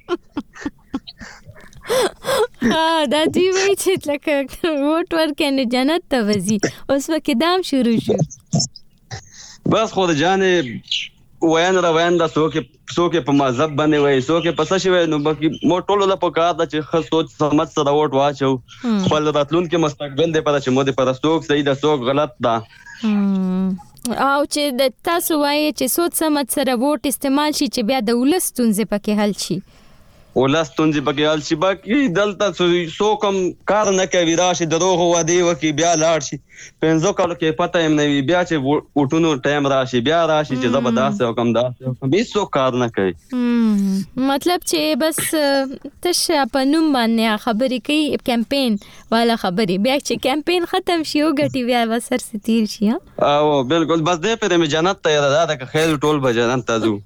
باندې ها دا دی وی چې لکه وټ ورکه جنت ته وځي اوس وکه دام شروع شو بس خو د جانې وین را وین دا څوک څوک په مذهب باندې وای څوک په څه شوی نو باقي مو ټولو لا پکار دا چې خاص سوچ سمج سره وټ واچو خپل راتلون کې مستقبل دی پته چې مو دې پر څوک صحیح دا څوک غلط دا او چې د تاسو وای چې سوچ سمج سره وټ استعمال شي چې بیا د ولستونځ پکې حل شي ولستونځ پکې حل شي باقي دلته څوک کار نه کوي راشي دروغ ودی وکي بیا لاړ شي پنځو کالو کې پته هم نه وي بیا چې وټونو ټایم راشي بیا راشي چې زبردست حکم دا هیڅ څوک کار نه کوي مطلب چې بس تشه په نوم باندې خبرې کوي کمپین والا خبرې بیا چې کمپین ختم شي او غټي بیا وسر ستیر شي او بالکل بس دې په دې جنت ته اراده ده خیر ټول به جنت ته ځو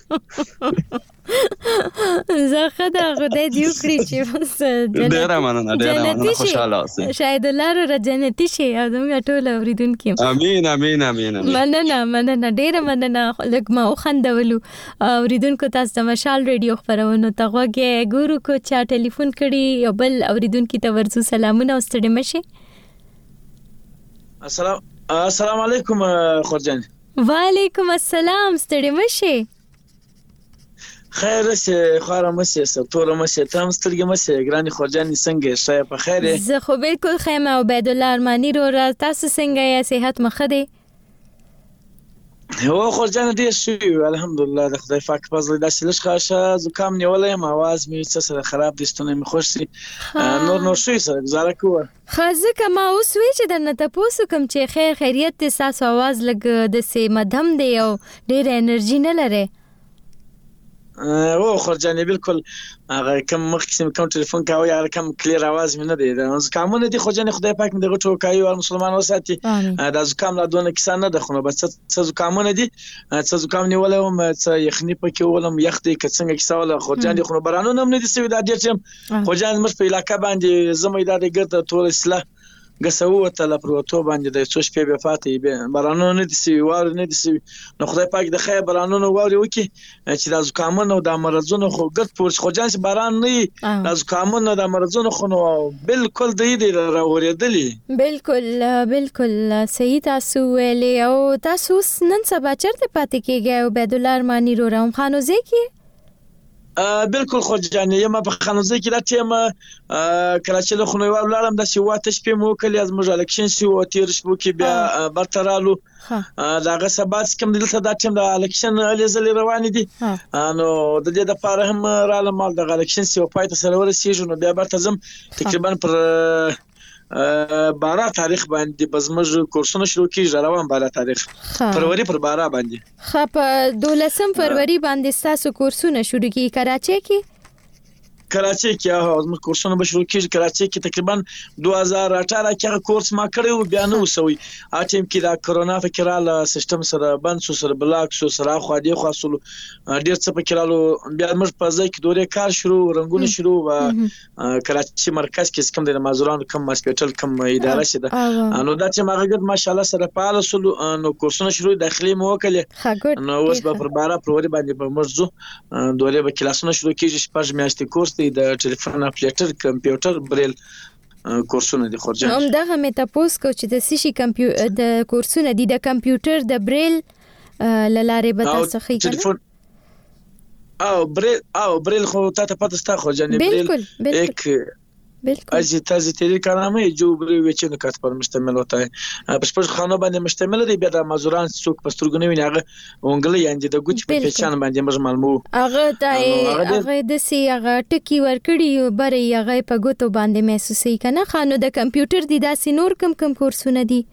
زه خدا خدای دې وکړي چې بس ډېر مننه ډېر مننه خوشاله اوسئ شاید الله را جنتی شي او موږ ټول اوریدونکو امين امين امين مننه مننه ډېر مننه لکه ما خوندولو اوریدونکو تاسو د مشال ریډیو خبرونه ته غوږی ګورو کو چا ټلیفون کړي یو بل اوریدونکو ته ورسو سلامونه واستړي مشي السلام السلام علیکم خورجان وعلیکم السلام ستړي مشي خیر شه خاره مشه سپتور مشه تام سترګې مشه ګرانی خورجان څنګه شای په خیره زه خو بالکل خیمه عبید الله ارمانی رو را تاسو څنګه یا صحت مخه دی هو خرجان ډیر شوی الحمدلله د خدای پاک فضل د شلش خاصه زکام نیولې ما आवाज می څه سره خراب دي ستونه می خوش سي نور نور شوی سره گزاره کوه خازه کما اوس وی چې د نته پوسو کم چې خیر خیریت ته ساس आवाज لګ د سه مدهم دی او ډیر انرژي نه لري او خرجانه بالکل هغه کم مخکې کوم ټلیفون کاوه یا کم کلیر आवाज مې نه دی دا زکامونه دي خرجانه خدای پاک مې دغه ټوکایي او مسلمان وساتي دا زکام لا دونه کیسه نه ده خو بس څه زکامونه دي څه زکام نیولم څه یخني پکې ولم یخ دی که څنګه کیسه ولا خرجانه خو برانو نه دي سوي دا ډیر چې خرجانه مش په علاقې باندې زمې دا ګرته ټول اصلاح غسو ته پروتو باندې د څو شپې به فاتې به برانو نه دي سوي وار نه دي سوي نو خدای پاک د خیر برانو نو واري وکي چې د زکامونو د مرزونو خو ګټ پورس خو جانس باران نه د زکامونو د مرزونو خو نو بالکل د دې راوړېدلې بالکل بالکل صحیح تاسو ویلې او تاسو نن سبا چرته پاتې کېږئ او عبد الله ارمانی رو روم خانوزه کې بالکل خرجانه یم په خانوزه کې دا ټیم کراچۍ له خنوي ولرم د سیواته شپې مو کلی از موږ الکشن سی او تیر شپو کې بیا برترالو داغه سبات کوم دلته دا ټیم د الکشن الزل روان دي نو د دې د پاره هم رااله مال د الکشن سی او پایته سره ورسېږي نو بیا برتزم تقریبا پر بارا تاریخ باندې بزمج کورسونه شروع کیږي روان بارا تاریخ فروری پر بارا باندې خپ دولسم فروری باندې تاسو کورسونه شروع کی کراچۍ کې کراچۍ کې هغه کورسونه به شروع کیږي کراچۍ کې تقریبا دوه هزار اټھارہ کې کورس ما کړو بیا نو سوي اټیم کې دا کرونا فکراله سیستم سره بند شو سره بلاک شو سره خو دې خاصلو ډیر څه فکرالو بیا موږ په ځای کې دوره کار شروع رنگونه شروع و کراچۍ مرکز کې کوم د مازوران کوم هسپټل کوم اداره شته نو دا چې ماغه ماشاءالله سره پاله سلو نو کورسونه شروع داخلي موکله نو اوس به پر بارا پروري باندې په مرزو دوره به کلاسونه شروع کیږي شپږ میاشتې کورس د ټلیفون اپلیټر کمپیوټر بریل کورسونه دي خورجان هم دغه مې تاسو کو چې د سشي کمپیوټر د کورسونه دي د کمپیوټر د بریل لاره به تاسو خې ټلیفون او بریل او بریل خو ته پته ستا خورجان بریل بالکل بالکل از تازه تری کارنامه جو بری وچنه کات پر مشتمل ہوتا ہے پس پس خانو باندې مشتمل دی بیا د مازوران څوک پسترګونه ویني هغه اونګل یاندې د ګوچ په پېچان باندې موږ معلومو هغه ته هغه د سی هغه ټکی ورکړي بری هغه په ګوتو باندې محسوسي کنه خانو د کمپیوټر دی داسې نور کم کم کورسونه دي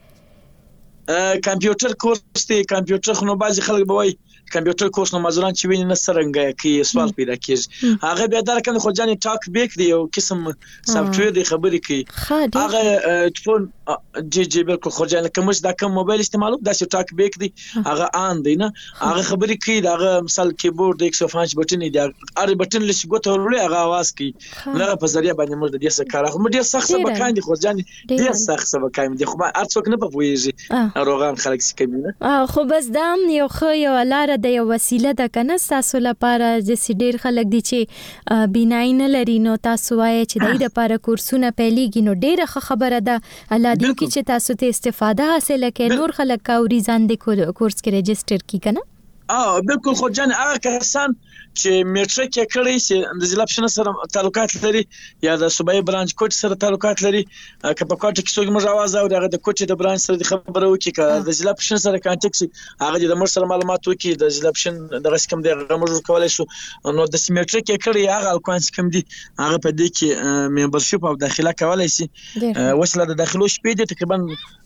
کمپیوټر کورس دی کمپیوټر خو نو بعضی خلک به وایي کمپیوټر کورس نو مازوران چې ویني نه سرنګ کې سوال پیدا کیږي هغه بیا در کنه خو ځاني ټاک بیک دی او قسم سافټویر دی خبرې کوي هغه ټلفون جی جی بالکل خو ځانه کوم دا کوم موبایل استعمالو دا چې ټاک بیک دی هغه ان دی نه هغه خبرې کوي دا هغه مثال کیبورډ ایکس فانچ بټن دی ار بټن لسی ګوت ورولې هغه आवाज کوي نه په ذریعہ باندې موږ د دې څه کار خو ډیر سخت به کاندي خو ځاني ډیر سخت به کاندي خو هر څوک نه پوهیږي روغان خلک سې کوي نه خو بس دا یو خو یو لار د یو وسیله ده کنه تاسو لپاره چې ډیر خلک دي چې بینای نه لري نو تاسو وایي چې دای د لپاره کورسونه پیلېږي نو ډیره خبره ده الله دې کې چې تاسو ته استفاده حاصله کړئ نور خلک کاوري ځان د کورس کې ريجستره کی کنه اه بالکل خو جان هغه کسان چې میټریک کې کړی چې د ضلع پښنه سره تعلقات لري یا د صوبایي برانچ کوټ سره تعلقات لري که په کوټ کې څوک موږ आवाज او دغه د کوټ د برانچ سره خبرو وکړي که د ضلع پښنه سره کانټیکټ هغه د مر سره معلومات وکړي د ضلع پښنه د رسکم د موږ کولای شو نو د میټریک کې کړی هغه کوانس کم دي هغه په دې کې ممبرشپ او داخله کولای شي وسله د داخلو شپې دي تقریبا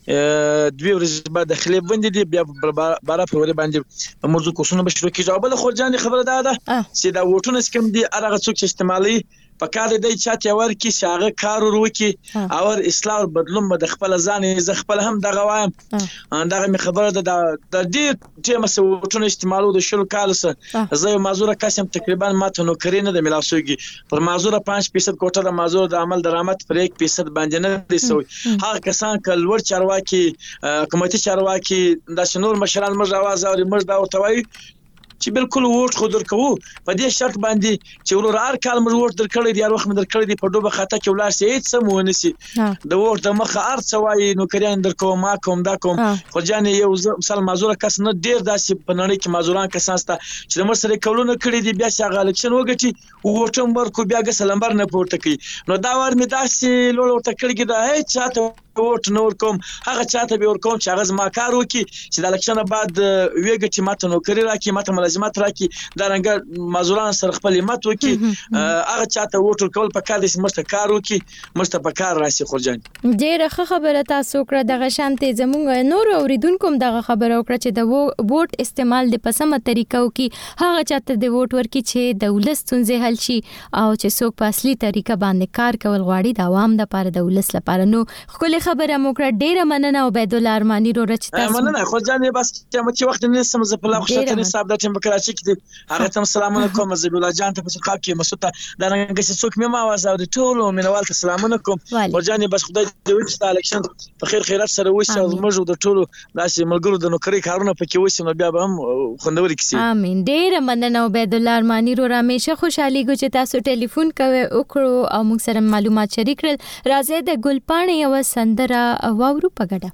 دوی ورځې بعد داخلي باندې دی بیا بارا پروري باندې موضوع کوښښونه بشو کې جواب له خورجان خبره ده چې دا وټونه سکم دي هغه څوک چې استعمالي په کار دی چې تیور کې شاغه کار وروکي او اصلاح بدلون به د خپل ځان ز خپل هم دغه وایم دغه می خبره ده د دې چې مسو وټونه استعمالو د شل کال سره زه مازوره قسم تقریبا ماته نو کرینه د ملاسوږي پر مازوره پنځه فیصد کوټه د مازوره د عمل درآمد پر یک فیصد باندې نه دي سوی هغه کسان کلور چارواکي حکومتي چارواکي د شنور مشران موږ आवाज او موږ دا ورتوي چې بالکل ووټ خو درکو په دې شرط باندې چې ورور هر کال موږ ووټ درکړی دی هر وخت موږ درکړی دی په دوبه خاطه کې ولار سي هیڅ سم ونسي د ووټ د مخه ارڅ وای نو کریان درکو ما کوم دا کوم خو جان یو مثال مازوره کس نه ډیر داسې په نړۍ کې مازوران کسان ستا چې د مر سره کولونه کړی دی بیا چې غالکشن وګټي ووټم ورکو بیا ګس لمبر نه پورته کوي نو دا ور می داسې لول ورته کړی دا هیڅ چاته ووټ نه ورکوم هغه چاته به ورکوم چې هغه زما کار وکړي چې د الیکشن بعد وی ګټي ماته نوکری راکړي ماته ملازمت راکړي دا رنګ مازوران سره خپل همت وکړي هغه چاته ووټ ورکول په کار دي چې مشته کار وکړي مشته په کار راسي خورجان ډېر خبره تاسو کړه دغه شانته زمونږ نور اوریدونکو دغه خبره وکړه چې د ووټ استعمال د پسمه طریقو کې هغه چاته د ووټ ورکړي چې د ولس ستونزې حل شي او چې څوک په اصلي طریقه باندې کار کول غواړي د عوام د لپاره د ولس لپاره نو خپل خبره مو کړه ډیره مننه عبید الله ارمانی رو رچ تاسو مننه خو ځان بس چې وخت نه سم ز په لاخ شته نه صاحب د ټیم کراچي کې هغه تم سلام علیکم زبیل الله جان ته په څخه کې مسعود دا رنګ چې څوک مې ما واز او د ټولو مینوال ته سلام علیکم ورجانې بس خدای دې وکړي چې الیکشن په خیر خیرات سره وشي او موږ د ټولو داسې ملګرو د نوکری کارونه پکې وشي نو بیا به هم خوندوري کیسي امين ډیر مننه عبید الله ارمانی رو همیشه خوشحالي ګو چې تاسو ټلیفون کوي وکړو او موږ سره معلومات شریک کړل راځي د ګلپاڼې یو سندره واورو پګړه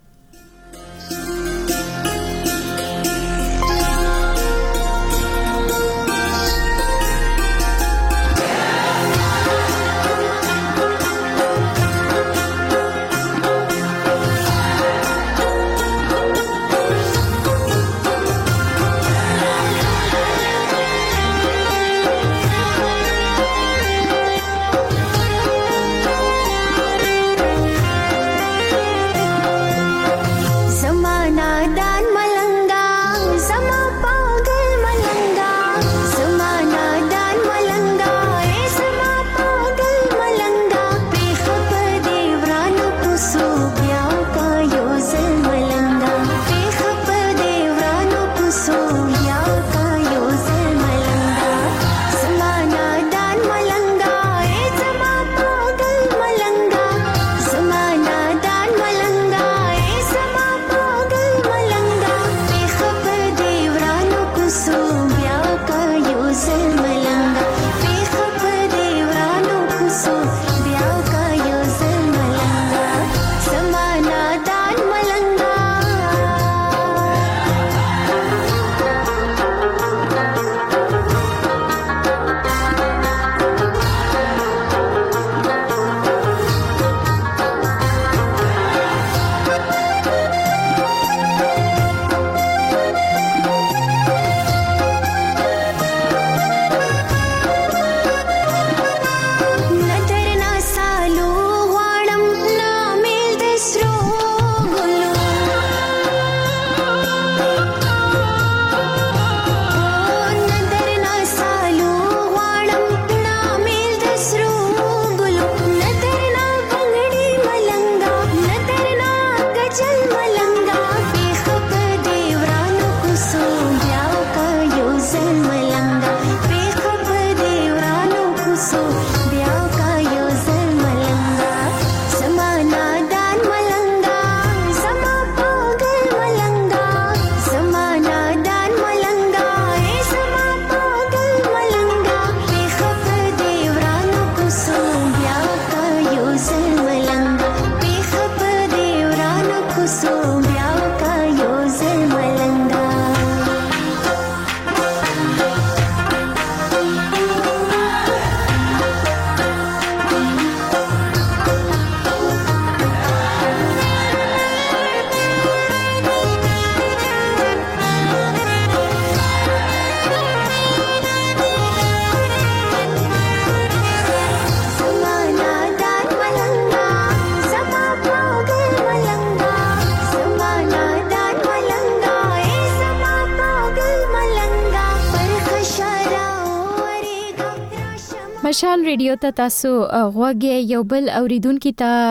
مشال ریډیو ته تاسو غوږی یو بل اوریدونکو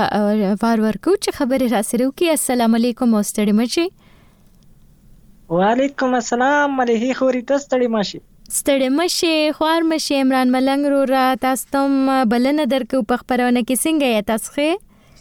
ته وار ورکو چې خبره را سره وکي. السلام علیکم استړی مشي. وعلیکم السلام علیه خوري تاسو ستړی مشي. ستړی مشي خوار مشي عمران ملنګ رو را تاسو ته بلنه درکو په خبرونه کې څنګه یا تاسو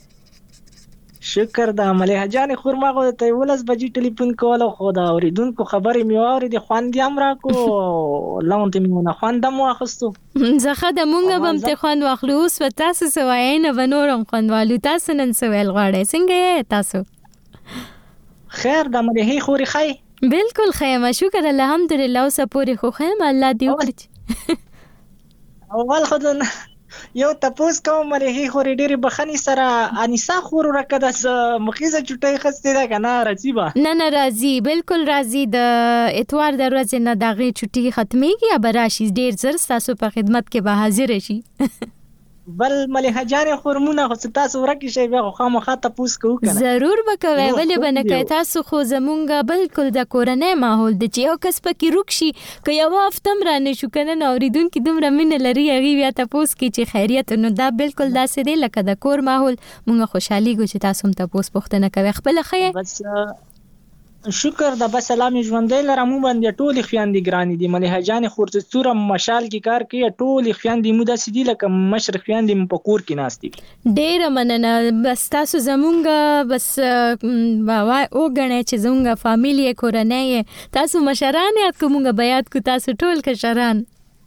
شکر د عمله جان خورما غو ته ولس بجې ټلیفون کوله خو دا اوریدونکو خبرې میواري د خواندې امر کو لون ته میونه خواندم واخستو زخه د مونږ بم ته خوان واخلو اوس و تاسو سوای نه ونورم خوندوالو تاسو نن سوال غواړئ څنګه تاسو خیر د عمله خوري خی بالکل خیمه شکر الحمدلله اوس پوری خو خیمه الله دی وکړي اول خدای یو تپوس کوم ملهي خوري ډېری بخنی سره انیسا خور ورکه د مخیزه چټي خسته ده کنه راځي با نه نه راځي بالکل راځي د اتوار د ورځې نه دغه چټي ختميږي یا براشي ډېر زر تاسو په خدمت کې به حاضر شي بل ملهه جان خورمونه خو تاسو ورکی شي بیا خو خامخا تپوس کوو کنه ضرور وکوي ولې بنه کوي تاسو خو زمونږه بالکل د کورنۍ ماحول د چې یو کس پکې روکشي که یو هفتم را نشو کنه نو اوریدونکو دومره مینه لري هغه بیا تپوس کې چې خیریت نو دا بالکل داسې دی لکه د کور ماحول مونږ خوشحالي ګو چې تاسو هم تپوس پوښتنه کوي خپل خې بس شکر د بس سلام ژوندې لره مو باندې ټولې خويندې ګرانې دي ملهه جان خورته څوره مشال کې کار کوي ټولې خويندې مو د سدي لکه مشر خويندې په کور کې ناشتي ډېر مننه بس تاسو زمونږه بس وای او غنې چې زمونږه فامیلی کورنۍ تاسو مشران یا کومه بیات کو تاسو ټول کشران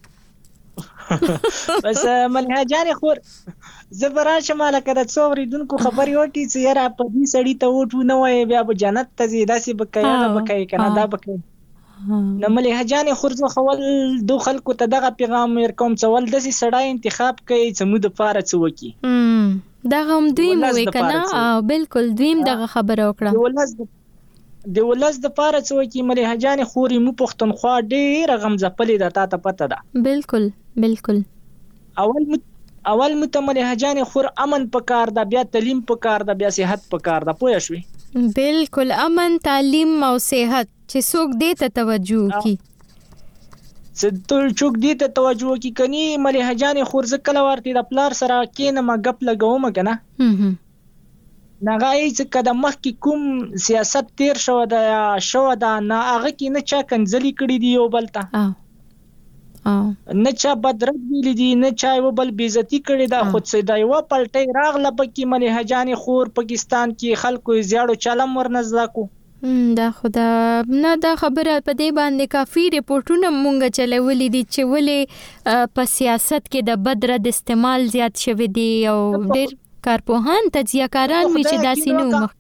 بس ملهه جان خور زبره شماله کده څوریدونکو خبري وکي چې یاره په دې سړی ته وټو نه وای بیا به جنت ته زی داسې بکیا بکای کنه دا بکای نو ملهه جان خور زو خول دو خلکو ته دغه پیغام ورکوم څول داسې سړی انتخاب کوي چې مو د پاره څه وکي دا هم دوی مو وکنه او بالکل دویم دغه خبره وکړه د ولز د پاره څه وکي ملهه جان خوري مو پښتونخوا ډېر غمزپلې ده تا ته پته ده بالکل بالکل اول مت اول متملهه جان خور امن پکار ده بیا تعلیم پکار ده بیا صحت پکار ده پوه شوي بالکل امن تعلیم او صحت چې څوک دې ته توجه کی چې ټول څوک دې ته توجه کی کني ملهه جان خور زکل ورته د پلار سره کینه ما غپ لګوم کنه نغای چې کده مخ کې کوم سیاست تیر شو دا شو دا نه هغه کې نه چا کنځلي کړی دی یو بلتا نه چا بدرد ویل دي نه چا یو بل بیزتی کړی دا خود سي دا یو پلټي راغله پکې ملهه جان خور پاکستان کې خلکو زیاړو چلم ورنزلا کو دا خدا نه دا خبره په دې باندې کافي ریپورتونه مونږ چلولې دي چې ولې په سیاست کې د بدرد استعمال زیات شوی دی او ډېر کارپوهان تجزیه کاران می چې داسې نو مخ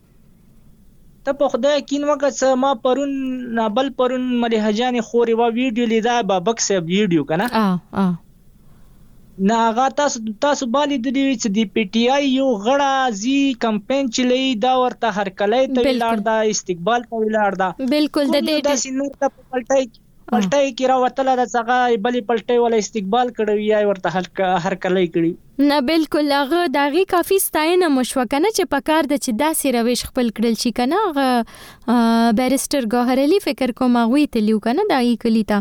ته په خدای کین وکړه ما پرون بل پرون ملهه جان خوري وا ویډیو لیدا بابک صاحب ویډیو کنه اه اه نا هغه تاسو تاسو باندې د دې چې دی پی ټی آی یو غړه زی کمپین چلی دا ورته هر کله ته ولاړ دا استقبال ته ولاړ دا بالکل د دې داسې نور ته پلټای پلټای کی را وتله د څنګه بلی پلټای ولا استقبال کړو یا ورته هر کله کړی نه بالکل هغه داغي کافي ستاینه مشو کنه چې پکار د چې داسې روش خپل کړل شي کنه هغه بیرستر ګوهر علي فکر کوم هغه تلیو کنه داغي کلیتا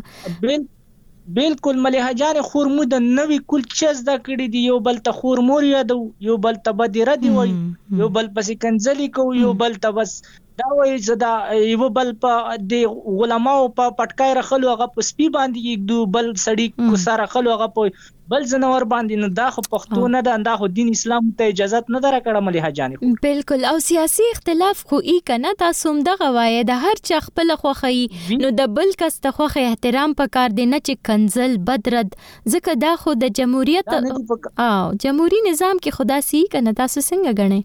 بالکل ملهه جان خور مو د نوې کول چز د کړی دی یو بل ته خور مور یادو یو بل ته بدره دی وای یو بل پسې کنځلي کو یو بل ته بس دا وای زدا یو بل په د علماء په پټکای رخلو هغه په سپی باندې یک دو بل سړی کو سره خلو هغه په بل زنور باندې نه دا خو پښتو نه دا دا خو دین اسلام ته اجازه نه درکړه ملهه جان بالکل او سیاسي اختلاف خو ای کنه تاسو هم دغه وای د هر چا خپل خوخی نو د بل کس ته خوخه احترام پکار دی نه چې کنزل بدرد ځکه دا خو د جمهوریت او جمهوریت نظام کې خدا سي کنه تاسو څنګه غنئ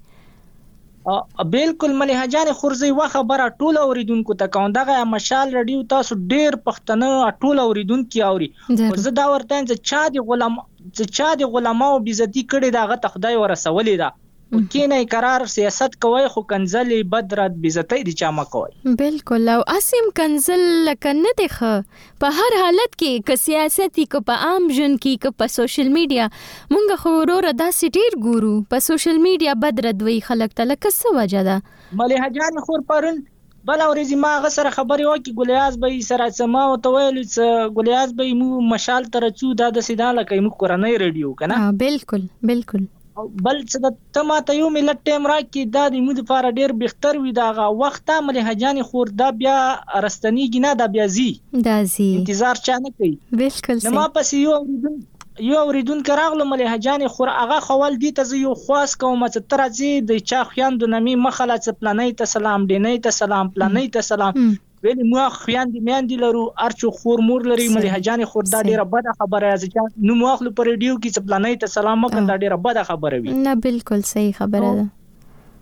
بالکل ملهه جان خورزي وا خبره ټول اوریدونکو ته کوم دغه مشال رادیو تاسو ډیر پښتنه ټول اوریدونکو اوري زه دا ورته چې چا دی غلام چې چا دی غلامو بیزتی کړي دغه ته خدای ورسولې دا کینه قرار سیاست کوي خو کنزلې بدرت بیزتی دي چا ما کوي بالکل او اسیم کنزل لکنه دغه په هر حالت کې ک سیاستي ک په عام ژوند کې ک په سوشل میډیا مونږ خو وروره داسې ډیر ګورو په سوشل میډیا بدرت وی خلک ته لکه څه وجه ده ملهه جان خور پرون بل اورېزي ما غسر خبري وکي ګلیاز به سره سما او تویل څ ګلیاز به مو مشال ترڅو دا د سیداله کوي مو قرانه ریډیو کنه ها بالکل بالکل بل څه د تماته یو ملت ټیم راکې دا د مو د فار ډیر بهتر وي داغه وخت ملهه جان خور دا بیا رستنی گنا دا بیا زی دا زی انتظار چا نه کوي بالکل نو ما پس یو یو اوریدون کراغلو ملهه جان خور هغه خول دي ته یو خواس کوم چې تر ځي د چا خويند نمی مخاله چې پلانې ته سلام دینې ته سلام پلانې ته سلام ویل مو خويند میاندې لرو ارچو خور مور لري ملهه جان خور دا ډیره بده خبره چې نو مو خپل پر ریډیو کې چې پلانې ته سلام وکړ دا ډیره بده خبره وي نه بالکل صحیح خبره ده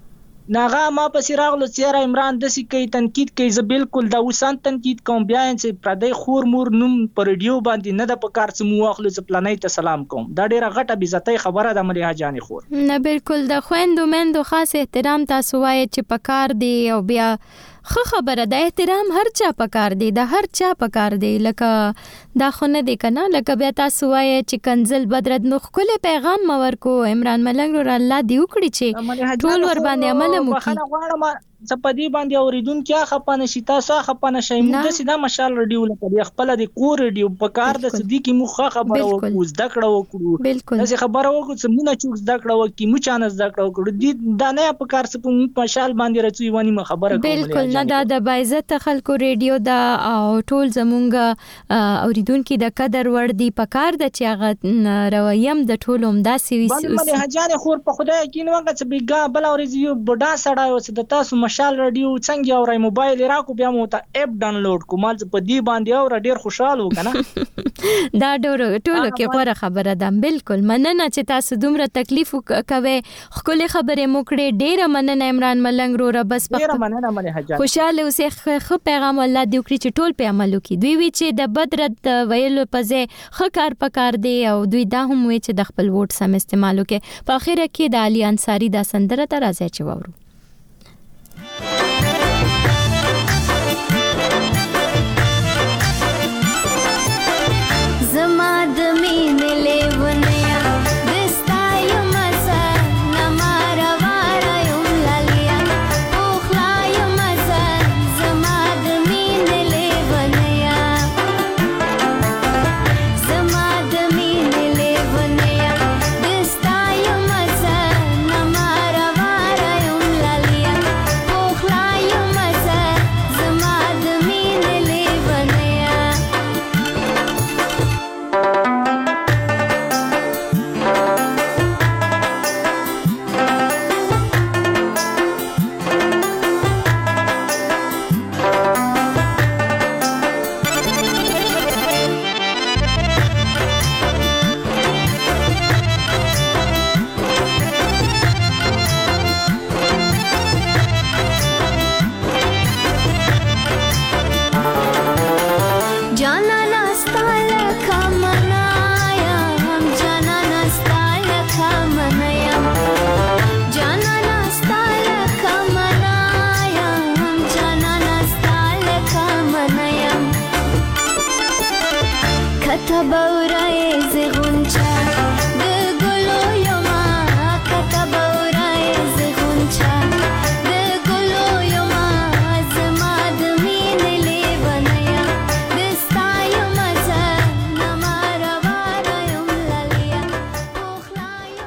ناغه ما پسې راغلو چیرې عمران دسی کوي تنقید کوي زه بالکل دا وسان تنقید کوم بیا چې پردی خور مور نوم پر ریډیو باندې نه د پکار څه مو واخلو چې پلانې ته سلام کوم دا ډیره غټه بیزتۍ خبره ده مليحه جان خور نه بالکل د خويندو مندو خاص احترام تاسو وایي چې پکار دی او بیا خو خبره د احترام هر چا پکار دی د هر چا پکار دی لکه دا خو نه دی کنه لکه بیا تاسو وایي چې کنزل بدرد نو خپل پیغام مور کو عمران ملنګ رو الله دی وکړي چې ټول ور باندې عمل مو زپدی باندې اوریدون کیا خپانه شي تاسو خپانه شي موږ د سیده مشال ریډیو لکه خپل د کور ریډیو په کار د صدیقي مخه خبره وکړو زده کړه وکړو دا خبره وکړو چې موږ چوک زده کړه وکړو موږ چانه زده کړه وکړو د دا نه په کار څه په مشال باندې رچوي ونی ما خبره کوم بالکل نه دا د بایزت خلکو ریډیو دا ټول زمونږ اوریدونکو د قدر ور دي په کار د چاغه رویم د ټولوم داسي وي باندې هجانه خور په خدای یقین وکړه چې بیګا بل اوریدیو بډا سړا و چې د تاسو مشال رادیو څنګه اورای موبایل راکو بیا مو ته اپ ډاونلوډ کومال په دی باندې اور ډیر خوشاله وکنه دا ډور ټولو کې غوړه خبره ده بالکل مننه چې تاسو دومره تکلیف کوي خپل خبره مو کړې ډیره مننه عمران ملنګ رو بس ډیره مننه مليحه جان خوشاله اوسه خو پیغام الله دې وکړي چې ټول په عمل وکړي دوی وی چې د بدرت ویلو پځه خ کار پکار دی او دوی دا هم وی چې د خپل ووټ سم استعمال وکړي په اخر کې د علي انصاری دا سندره ته راځي چې وورو